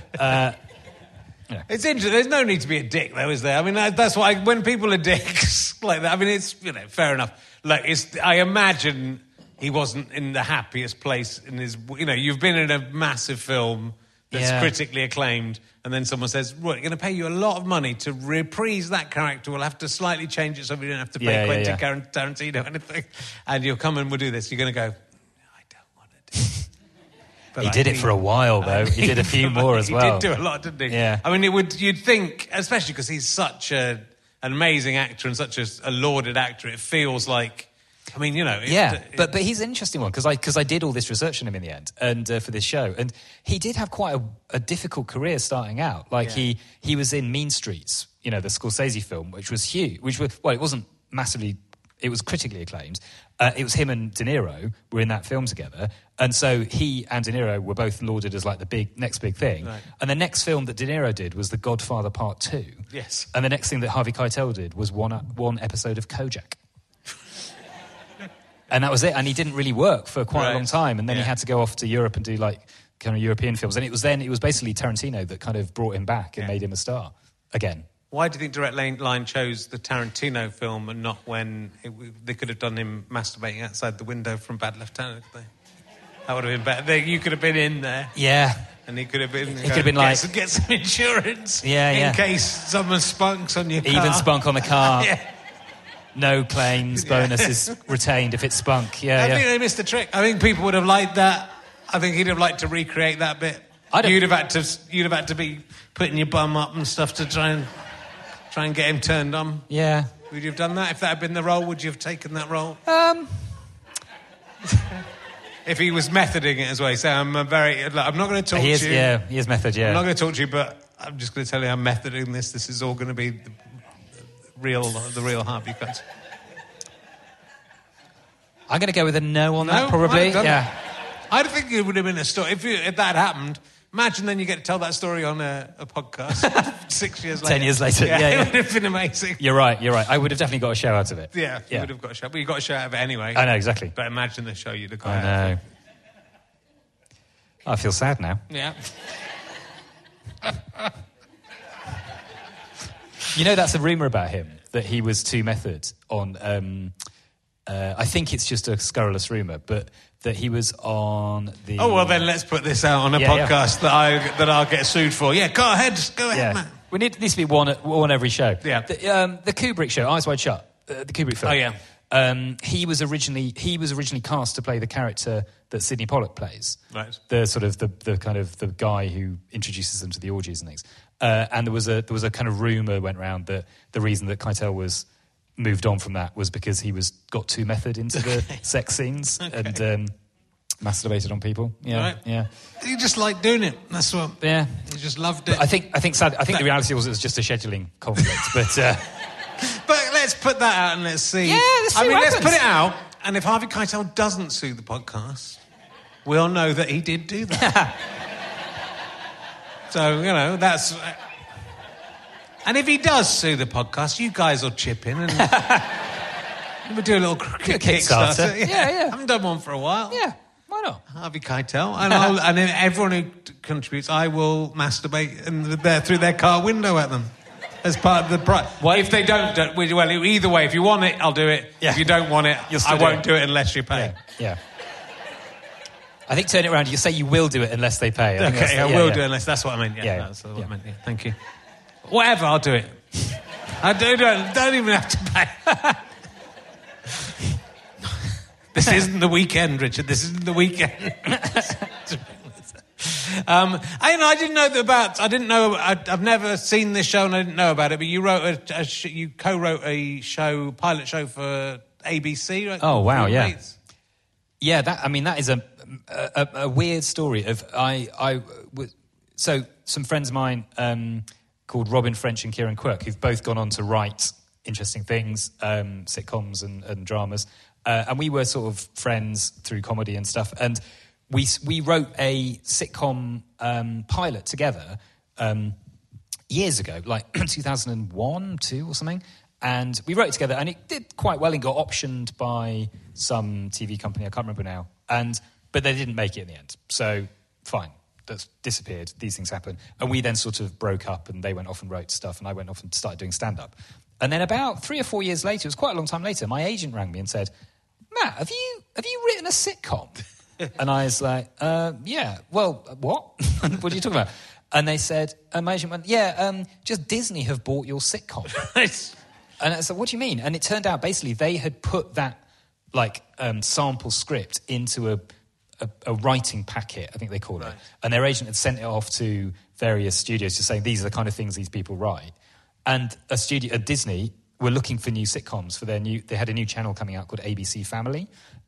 Yeah. It's interesting. There's no need to be a dick, though, is there? I mean, that's why when people are dicks like that, I mean, it's, you know, fair enough. Like, I imagine he wasn't in the happiest place in his, you know, you've been in a massive film that's critically acclaimed, and then someone says, right, we're going to pay you a lot of money to reprise that character. We'll have to slightly change it so we don't have to pay Quentin Tarantino anything. And you'll come and we'll do this. You're going to go, I don't want to do it. But he did it for a while, though. He did a few more as well. He did do a lot, didn't he? Yeah. I mean, you'd think, especially because he's such an amazing actor and such a lauded actor, it feels like, I mean, you know... But he's an interesting one, because I did all this research on him in the end, and for this show, and he did have quite a difficult career starting out. Like, he was in Mean Streets, you know, the Scorsese film, which was huge, it wasn't massively... It was critically acclaimed. It was him and De Niro were in that film together. And so he and De Niro were both lauded as like the next big thing. Right. And the next film that De Niro did was The Godfather Part 2. Yes. And the next thing that Harvey Keitel did was one episode of Kojak. And that was it. And he didn't really work for quite a long time. And then he had to go off to Europe and do like kind of European films. And it was basically Tarantino that kind of brought him back and made him a star again. Why do you think Direct Line chose the Tarantino film and not when they could have done him masturbating outside the window from Bad Lieutenant? That would have been better. You could have been in there. Yeah. And he could have been... He could have been like... Get some insurance. Yeah. In case someone spunks on your car. Even spunk on the car. Yeah. No claims, bonus is retained if it's spunk. I think they missed the trick. I think people would have liked that. I think he'd have liked to recreate that bit. You'd have had to be putting your bum up and stuff to try and get him turned on. Yeah. Would you have done that? If that had been the role, would you have taken that role? If he was methoding it as well. So I'm not going to talk to you. Yeah, he is method, yeah. I'm not going to talk to you, but I'm just going to tell you I'm methoding this. This is all going to be the real Harvey Keitel. I'm going to go with a no on that, probably. Yeah. I think it would have been a story. If that happened... Imagine then you get to tell that story on a podcast 6 years later. 10 years later, yeah. It would have been amazing. You're right. I would have definitely got a show out of it. Yeah, you would have got a show. But you got a show out of it anyway. I know, exactly. But imagine the show you'd have got out of it. I feel sad now. Yeah. You know, that's a rumour about him, that he was too method on... I think it's just a scurrilous rumour, but that he was on the... Oh, well, then let's put this out on a podcast that I'll get sued for. Yeah, go ahead, man. We needs to be one every show. Yeah. The Kubrick show, Eyes Wide Shut, the Kubrick film. Oh, yeah. He was originally cast to play the character that Sidney Pollack plays. Right. The sort of the kind of the guy who introduces them to the orgies and things. And there was a kind of rumour went around that the reason that Keitel was moved on from that was because he got too method into the sex scenes and masturbated on people. Yeah, right. Yeah. You just like doing it. That's what. Yeah. You just loved it. But I think the reality was it was just a scheduling conflict. But but let's put that out and let's see. Yeah, let's put it out. And if Harvey Keitel doesn't sue the podcast, we'll know that he did do that. So that's. And if he does sue the podcast, you guys will chip in and we'll do a little Kickstarter. Yeah. I haven't done one for a while. Yeah, why not? Harvey Keitel. And then everyone who contributes, I will masturbate through their car window at them as part of the price. If they don't, either way, if you want it, I'll do it. Yeah. If you don't want it, I won't do it unless you pay. Yeah. I think turn it around, you say you will do it unless they pay. I will do it unless, that's what I meant. Yeah, that's what I meant. Yeah. Thank you. Whatever, I'll do it. I don't even have to pay. This isn't the weekend, Richard. This isn't the weekend. I didn't know about. I didn't know. I've never seen this show, and I didn't know about it. But you wrote you co-wrote a pilot show for ABC. Right? Oh wow! Yeah. Mates. Yeah. That is a weird story. So some friends of mine. Called Robin French and Kieran Quirk, who've both gone on to write interesting things, sitcoms and dramas. And we were sort of friends through comedy and stuff. And we wrote a sitcom pilot together years ago, like 2001, 2 or something. And we wrote it together, and it did quite well and got optioned by some TV company, I can't remember now. But they didn't make it in the end. So, fine, that's disappeared. These things happen. And we then sort of broke up, and they went off and wrote stuff, and I went off and started doing stand-up. And then about 3 or 4 years later, it was quite a long time later, my agent rang me and said, Matt, have you written a sitcom? And I was like, yeah. Well, what? What are you talking about? And they said, and my agent went, just Disney have bought your sitcom. And I said, what do you mean? And it turned out basically they had put that sample script into a writing packet, I think they call it. And their agent had sent it off to various studios to say, these are the kind of things these people write. And a studio at Disney were looking for new sitcoms for they had a new channel coming out called ABC Family.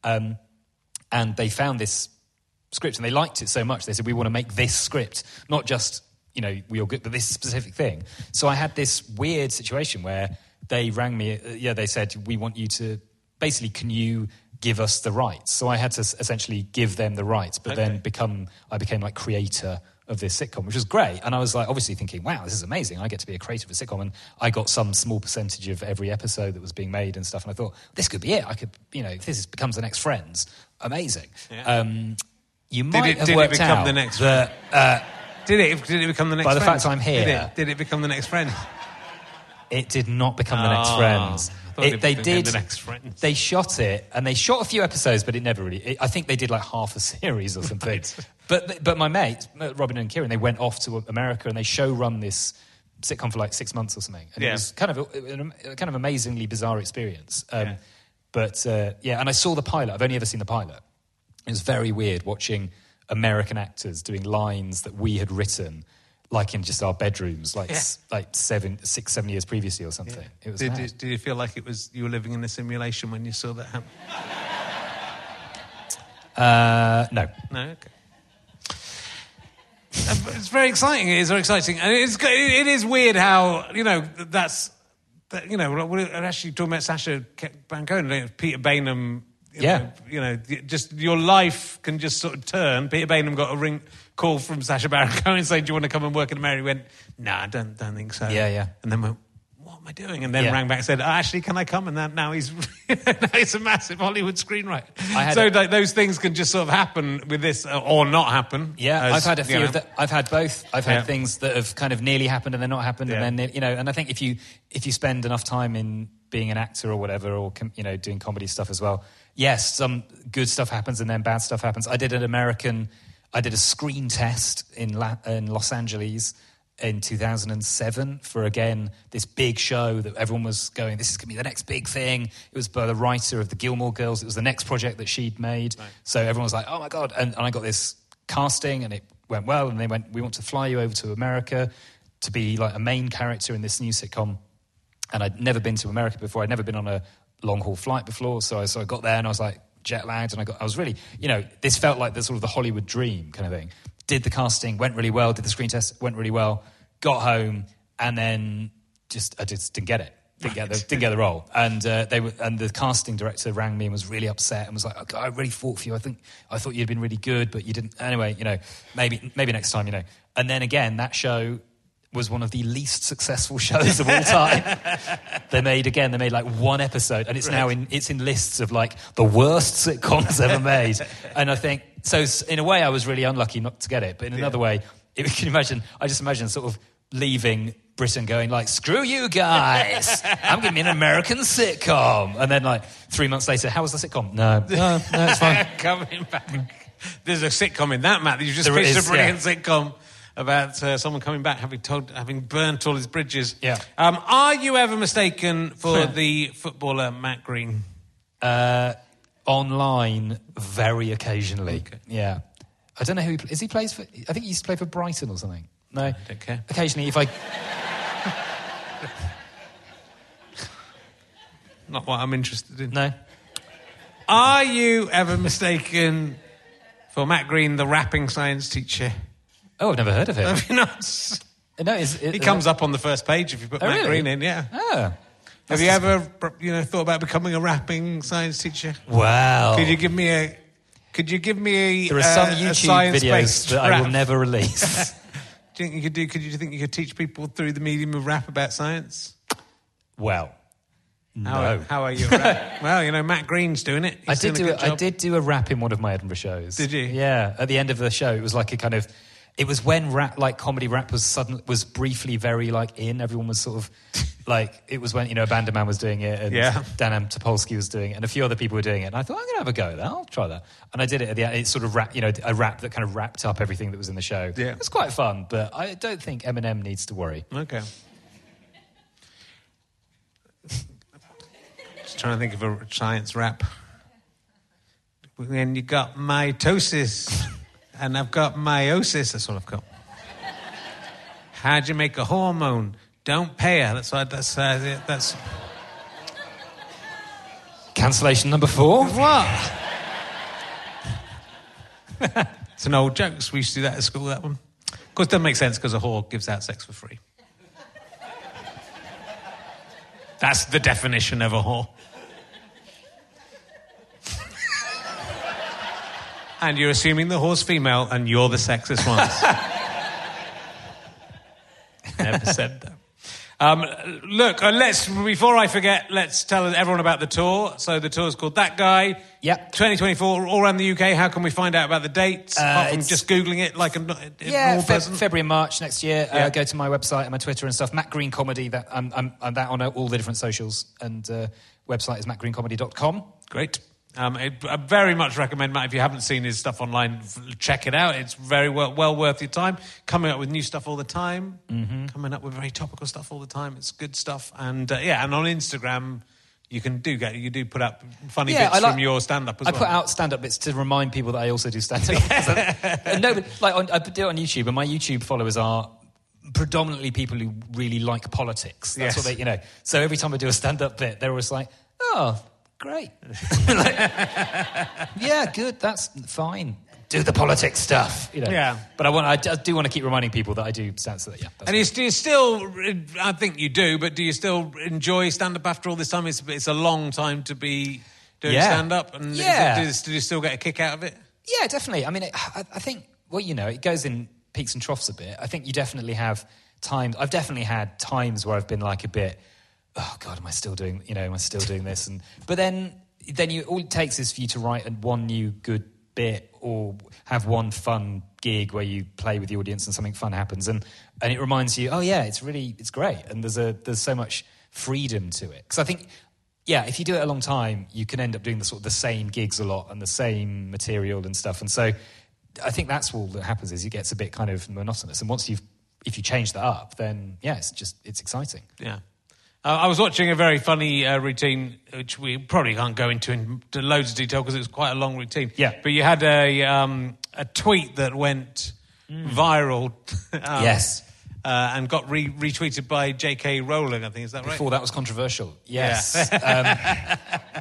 And they found this script and they liked it so much, they said, we want to make this script, not just, we're good, but this specific thing. So I had this weird situation where they rang me, they said, we want you to, basically, can you give us the rights? So I had to essentially give them the rights, but then I became like creator of this sitcom, which was great. And I was like, obviously thinking, wow, this is amazing. I get to be a creator of a sitcom. And I got some small percentage of every episode that was being made and stuff. And I thought, this could be it. I could, if this becomes the next Friends, amazing. Yeah. You might have worked out the next that... Did it become the next By the Friends? fact I'm here... Did it become the next Friends? It did not become the next Friends. They did. The next Friends. They shot it, and they shot a few episodes, but it never really. I think they did like half a series or something. Right. But my mate Robin and Kieran, they went off to America and they show-run this sitcom for like 6 months or something, and it was kind of amazingly bizarre experience. And I saw the pilot. I've only ever seen the pilot. It was very weird watching American actors doing lines that we had written. Like in just our bedrooms, like 6, 7 years previously or something. Yeah. It was did you feel like it was you were living in a simulation when you saw that happen? No. No, okay. It's very exciting. It is very exciting, and it is weird how that's we're actually talking about Sacha Baron Cohen, Peter Bainham. Just your life can just sort of turn. Peter Bainham got a call from Sacha Baron Cohen saying, do you want to come and work in America? He went, nah, I don't think so. Yeah. And then went, what am I doing? And then rang back and said, actually, can I come? And now he's a massive Hollywood screenwriter. Those things can just sort of happen with this or not happen. Yeah, I've had a few of that. I've had both. I've had things that have kind of nearly happened and then not happened. Yeah. And then, and I think if you spend enough time in being an actor or whatever, or, doing comedy stuff as well, yes, some good stuff happens and then bad stuff happens. I did a screen test in Los Angeles in 2007 for, again, this big show that everyone was going, this is going to be the next big thing. It was by the writer of The Gilmore Girls. It was the next project that she'd made. Right. So everyone was like, oh, my God. And I got this casting, and it went well. And they went, we want to fly you over to America to be like a main character in this new sitcom. And I'd never been to America before. I'd never been on a long-haul flight before. So I got there, and I was like, jet-lagged, and I was really, this felt like the sort of the Hollywood dream kind of thing. Did the casting, went really well, did the screen test, went really well, got home, and then I just didn't get it. Didn't get the role. And the casting director rang me and was really upset and was like, okay, I really fought for you. I thought you'd been really good, but you didn't. Anyway, maybe next time, And then again, that show was one of the least successful shows of all time. They made like one episode, and it's now in lists of like the worst sitcoms ever made. And I think, so in a way I was really unlucky not to get it, but in another way, I just imagine sort of leaving Britain going like, screw you guys, I'm giving me an American sitcom. And then like 3 months later, how was the sitcom? No, it's fine. Coming back. There's a sitcom in that, Matt. You just pitched a brilliant sitcom about someone coming back having burnt all his bridges. Yeah. Are you ever mistaken for the footballer Matt Green? Online, very occasionally. Okay. Yeah. I don't know who he plays for. I think he used to play for Brighton or something. No, I don't care. Occasionally, if I. Not what I'm interested in. No. Are you ever mistaken for Matt Green, the rapping science teacher? Oh, I've never heard of him. Have you not? No, he comes up on the first page if you put Matt Green in, yeah. Oh. Have you ever, thought about becoming a rapping science teacher? Wow. Could you give me a? There are some YouTube videos that I will never release. Do you think you could do? Do you think you could teach people through the medium of rap about science? Well, no. How are you? Well, Matt Green's doing it. I did do a rap in one of my Edinburgh shows. Did you? Yeah. At the end of the show, it was like a kind of. It was when comedy rap was briefly very in. Everyone was sort of it was when Bandaman was doing it and Dan Topolsky was doing it and a few other people were doing it. And I thought I'm going to have a go at that. I'll try that. And I did it at the end. It's sort of a rap that kind of wrapped up everything that was in the show. Yeah. It was quite fun, but I don't think Eminem needs to worry. Okay. Just trying to think of a science rap. When you got mitosis. And I've got meiosis. That's what I've got. How'd you make a hormone? Don't pay her. That's Cancellation number 4. What? It's an old joke. We used to do that at school, that one. Of course, it doesn't make sense because a whore gives out sex for free. That's the definition of a whore. And you're assuming the whore's female and you're the sexist ones. Never said that. Look, before I forget, let's tell everyone about the tour. So the tour's called That Guy. Yep. 2024, all around the UK. How can we find out about the dates? Apart from just Googling it like a normal person? February and March next year. Go to my website and my Twitter and stuff. Matt Green Comedy. I'm that on all the different socials. And website is mattgreencomedy.com. Great. I very much recommend, Matt, if you haven't seen his stuff online, check it out. It's very well worth your time. Coming up with new stuff all the time. Mm-hmm. Coming up with very topical stuff all the time. It's good stuff. And and on Instagram, you do put up funny bits from your stand-up as well. I put out stand-up bits to remind people that I also do stand-up. I do it on YouTube, and my YouTube followers are predominantly people who really like politics. That's what they, So every time I do a stand-up bit, they're always like, oh... Great. Yeah, good. That's fine. Do the politics stuff. Yeah. But I do want to keep reminding people that I do stand. So that, and do you still? I think you do. But do you still enjoy stand-up after all this time? It's a long time to be doing stand-up. And do you still get a kick out of it? Yeah, definitely. I mean, I think it goes in peaks and troughs a bit. I think you definitely have times. I've definitely had times where I've been like a bit. Oh God, am I still doing this? But then all it takes is for you to write one new good bit or have one fun gig where you play with the audience and something fun happens, and it reminds you, oh yeah, it's great, and there's so much freedom to it. Because I think, if you do it a long time, you can end up doing the same gigs a lot and the same material and stuff, and so I think that's all that happens is it gets a bit kind of monotonous, and if you change that up, then it's exciting. Yeah. I was watching a very funny routine, which we probably can't go into loads of detail because it was quite a long routine. Yeah. But you had a tweet that went viral. Yes. And got retweeted by J.K. Rowling, I think. Is that right? Before that was controversial. Yes. Yeah.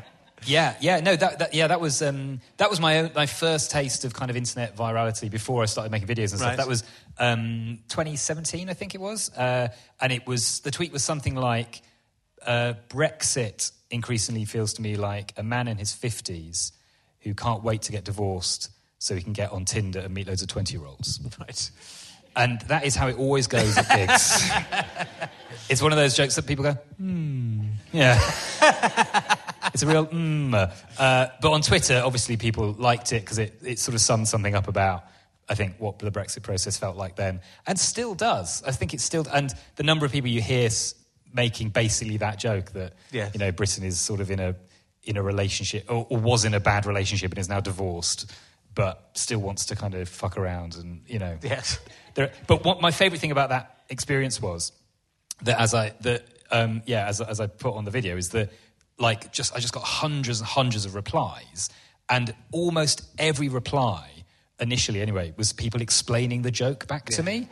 That was my first taste of kind of internet virality before I started making videos and stuff. Right. That was 2017, I think it was. And the tweet was something like, Brexit increasingly feels to me like a man in his 50s who can't wait to get divorced so he can get on Tinder and meet loads of 20-year-olds. Right. And that is how it always goes at gigs. It's one of those jokes that people go, Yeah. It's a real but on Twitter, obviously, people liked it because it sort of summed something up about, I think, what the Brexit process felt like then. And still does. I think it's still... And the number of people you hear making basically that joke that, Britain is sort of in a relationship, or was in a bad relationship and is now divorced, but still wants to kind of fuck around and, Yes. But what my favourite thing about that experience was that as I put on the video is that I just got hundreds and hundreds of replies, and almost every reply, initially anyway, was people explaining the joke back to me.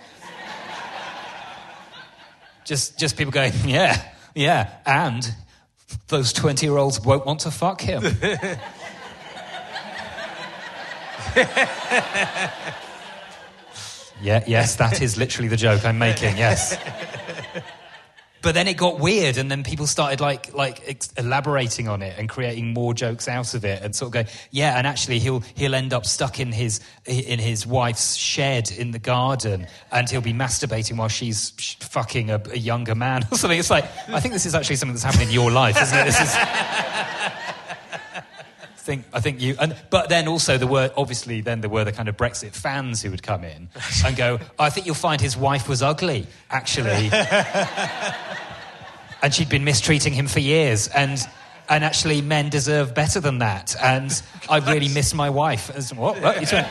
Just people going, yeah, and those 20-year-olds won't want to fuck him. Yes, that is literally the joke I'm making, yes. But then it got weird, and then people started elaborating on it and creating more jokes out of it, and sort of going, yeah, and actually he'll end up stuck in his wife's shed in the garden, and he'll be masturbating while she's fucking a younger man or something. It's like, I think this is actually something that's happening in your life, isn't it? This is. I think you, but then also there were the kind of Brexit fans who would come in and go, I think you'll find his wife was ugly, actually, and she'd been mistreating him for years, and actually men deserve better than that, and I really miss my wife. What you doing?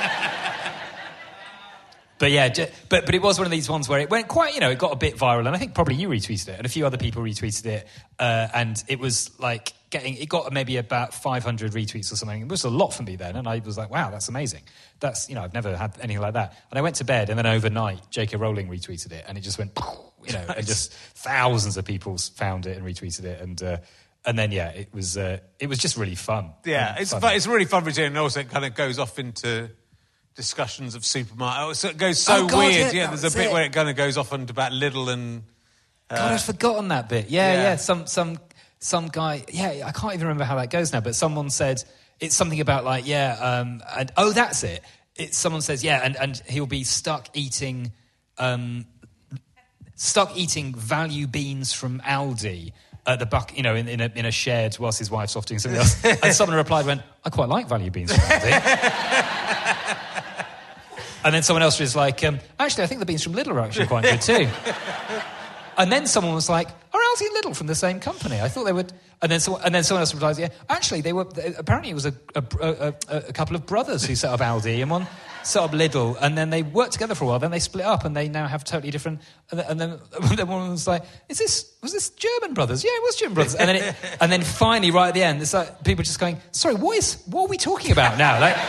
But yeah, but it was one of these ones where it went quite, it got a bit viral, and I think probably you retweeted it, and a few other people retweeted it, and it was like it got maybe about 500 retweets or something. It was a lot for me then, and I was like, wow, that's amazing. That's, I've never had anything like that. And I went to bed, and then overnight, J.K. Rowling retweeted it, and it just went, and just thousands of people found it and retweeted it, and then yeah, it was just really fun. Yeah, it's really fun routine, and also it kind of goes off into discussions of supermarket. So it goes weird. Yeah, there's a bit where it kind of goes off into about Lidl and. God, I'd forgotten that bit. Yeah. Some guy. Yeah, I can't even remember how that goes now. But someone said it's something about like and that's it. Someone says and he'll be stuck eating value beans from Aldi at the in a shed whilst his wife's off doing something else. And someone replied, I quite like value beans from Aldi. And then someone else was like, actually, I think the beans from Lidl are actually quite good too. And then someone was like, are Aldi and Lidl from the same company? I thought they would. And then someone else replied, yeah, actually, they were. Apparently, it was a couple of brothers who set up Aldi, and one set up Lidl, and then they worked together for a while. Then they split up, and they now have totally different. And then one was like, was this German brothers? Yeah, it was German brothers. And then finally, right at the end, it's like people just going, sorry, what are we talking about now? Like.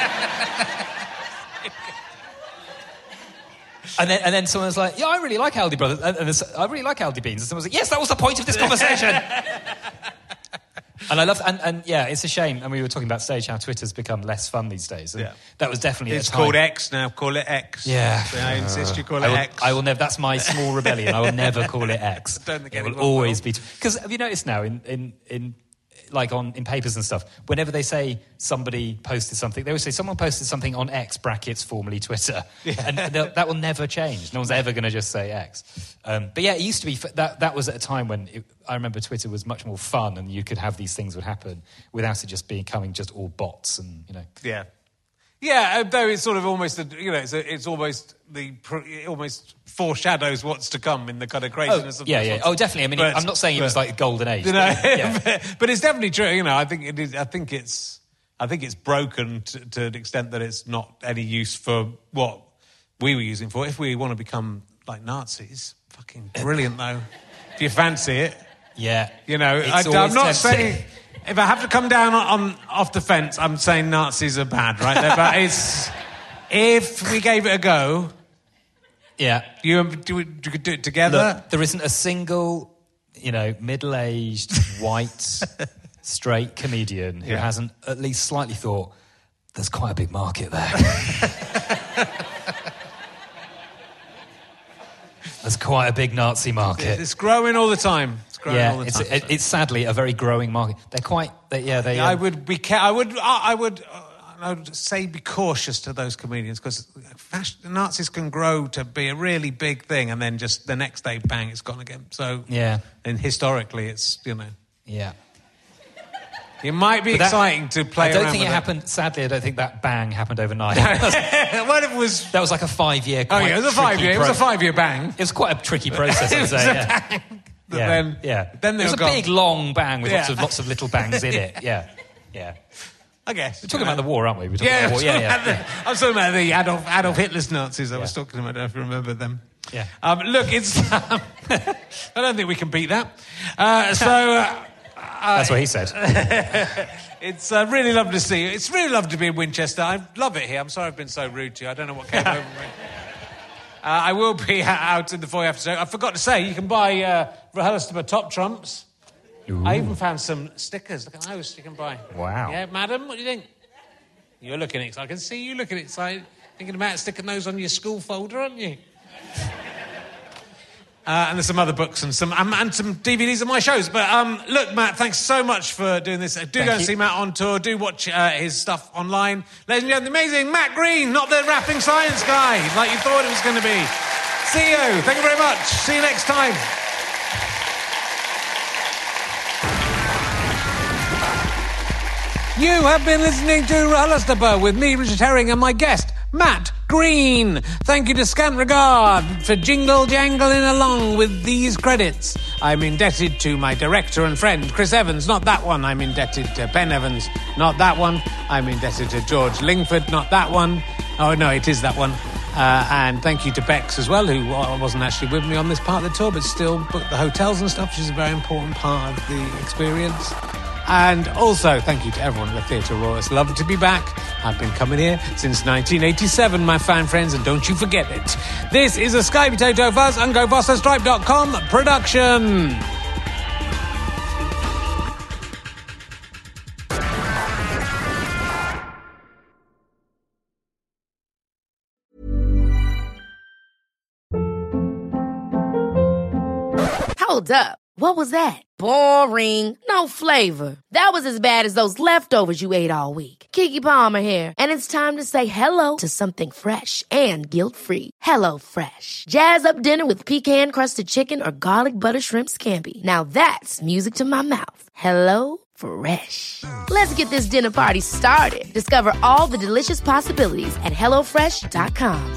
And then someone was like, yeah, I really like Aldi brothers. And I really like Aldi beans. And someone was like, yes, that was the point of this conversation. And I love, and yeah, it's a shame. And we were talking about stage, how Twitter's become less fun these days. And that was definitely It's called X now. Call it X. Yeah. So I insist you call it X. I will never, that's my small rebellion. I will never call it X. Don't think it will always be. Because have you noticed now in papers and stuff, whenever they say somebody posted something, they always say someone posted something on X brackets formerly Twitter, and that will never change. No one's ever going to just say X. But yeah, it used to be that was at a time when I remember Twitter was much more fun, and you could have these things would happen without it just becoming just all bots and Yeah, though it's sort of almost, it's almost it almost foreshadows what's to come in the kind of craziness of yeah. Oh, definitely. I mean, I'm not saying it was like a golden age. But it's definitely true. I think it is. I think it's broken to an extent that it's not any use for what we were using for. If we want to become like Nazis, fucking brilliant though. If you fancy it, yeah. I'm not saying. If I have to come down off the fence, I'm saying Nazis are bad, right? But if we gave it a go, you could do it together. Look, there isn't a single, middle-aged, white, straight comedian who hasn't at least slightly thought, there's quite a big market there. There's quite a big Nazi market. It's growing all the time. It's sadly a very growing market. They're quite. I would say be cautious to those comedians because Nazis can grow to be a really big thing, and then just the next day, bang, it's gone again. So and historically, it's Yeah. It might be exciting to play around. I don't think it happened. Sadly, I don't think that bang happened overnight. Well, it was. That was like a 5-year. It was a 5-year. It was a 5-year bang. It was quite a tricky process, I'd say. Then it was a big, long bang with lots of little bangs in it. Yeah. I guess we're talking about the war, aren't we? I'm talking about the Adolf Hitler's Nazis. I was talking about. I don't know if you remember them. Yeah. Look, it's. I don't think we can beat that. That's what he said. It's really lovely to see you. It's really lovely to be in Winchester. I love it here. I'm sorry I've been so rude to you. I don't know what came over me. I will be out in the foyer after. I forgot to say, you can buy RHLSTP top trumps. Ooh. I even found some stickers. Look at those you can buy. Wow. Yeah, madam, what do you think? You're looking excited. I can see you looking excited. Thinking about sticking those on your school folder, aren't you? And there's some other books and some DVDs of my shows. But look, Matt, thanks so much for doing this. Do go and see Matt on tour. Do watch his stuff online. Ladies and gentlemen, the amazing Matt Green, not the rapping science guy like you thought it was going to be. See you. Thank you very much. See you next time. You have been listening to RHLSTP with me, Richard Herring, and my guest, Matt Green. Thank you to Scant Regard for jingle-jangling along with these credits. I'm indebted to my director and friend, Chris Evans. Not that one. I'm indebted to Ben Evans. Not that one. I'm indebted to George Lingford. Not that one. Oh, no, it is that one. And thank you to Bex as well, who wasn't actually with me on this part of the tour, but still booked the hotels and stuff, which is a very important part of the experience. And also, thank you to everyone at the Theatre Royal. It's lovely to be back. I've been coming here since 1987, my fan friends, and don't you forget it. This is a Sky Potato Fuzz and GoFasterStripe.com production. Hold up. What was that? Boring. No flavor. That was as bad as those leftovers you ate all week. Keke Palmer here, and it's time to say hello to something fresh and guilt-free. Hello Fresh. Jazz up dinner with pecan-crusted chicken or garlic butter shrimp scampi. Now that's music to my mouth. Hello Fresh. Let's get this dinner party started. Discover all the delicious possibilities at HelloFresh.com.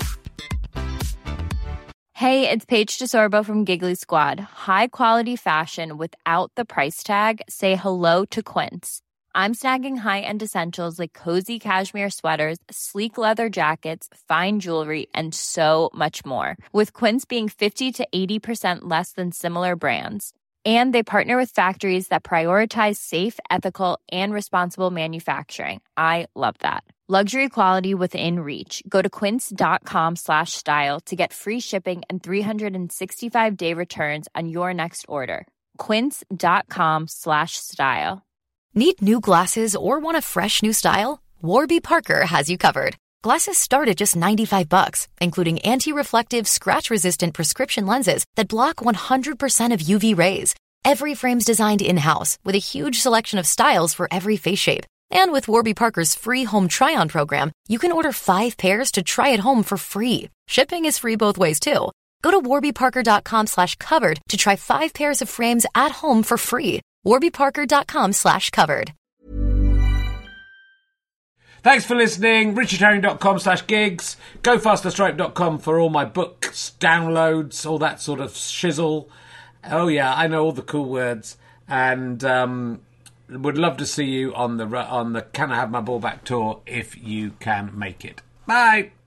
Hey, it's Paige DeSorbo from Giggly Squad. High quality fashion without the price tag. Say hello to Quince. I'm snagging high-end essentials like cozy cashmere sweaters, sleek leather jackets, fine jewelry, and so much more. With Quince being 50 to 80% less than similar brands. And they partner with factories that prioritize safe, ethical, and responsible manufacturing. I love that. Luxury quality within reach. Go to quince.com/style to get free shipping and 365-day returns on your next order. Quince.com/style. Need new glasses or want a fresh new style? Warby Parker has you covered. Glasses start at just $95, including anti-reflective, scratch-resistant prescription lenses that block 100% of UV rays. Every frame's designed in-house with a huge selection of styles for every face shape. And with Warby Parker's free home try-on program, you can order 5 pairs to try at home for free. Shipping is free both ways, too. Go to warbyparker.com/covered to try 5 pairs of frames at home for free. warbyparker.com/covered. Thanks for listening. richardherring.com/gigs. GoFasterStripe.com for all my books, downloads, all that sort of shizzle. Oh, yeah, I know all the cool words. And would love to see you on the Can I Have My Ball Back tour if you can make it. Bye.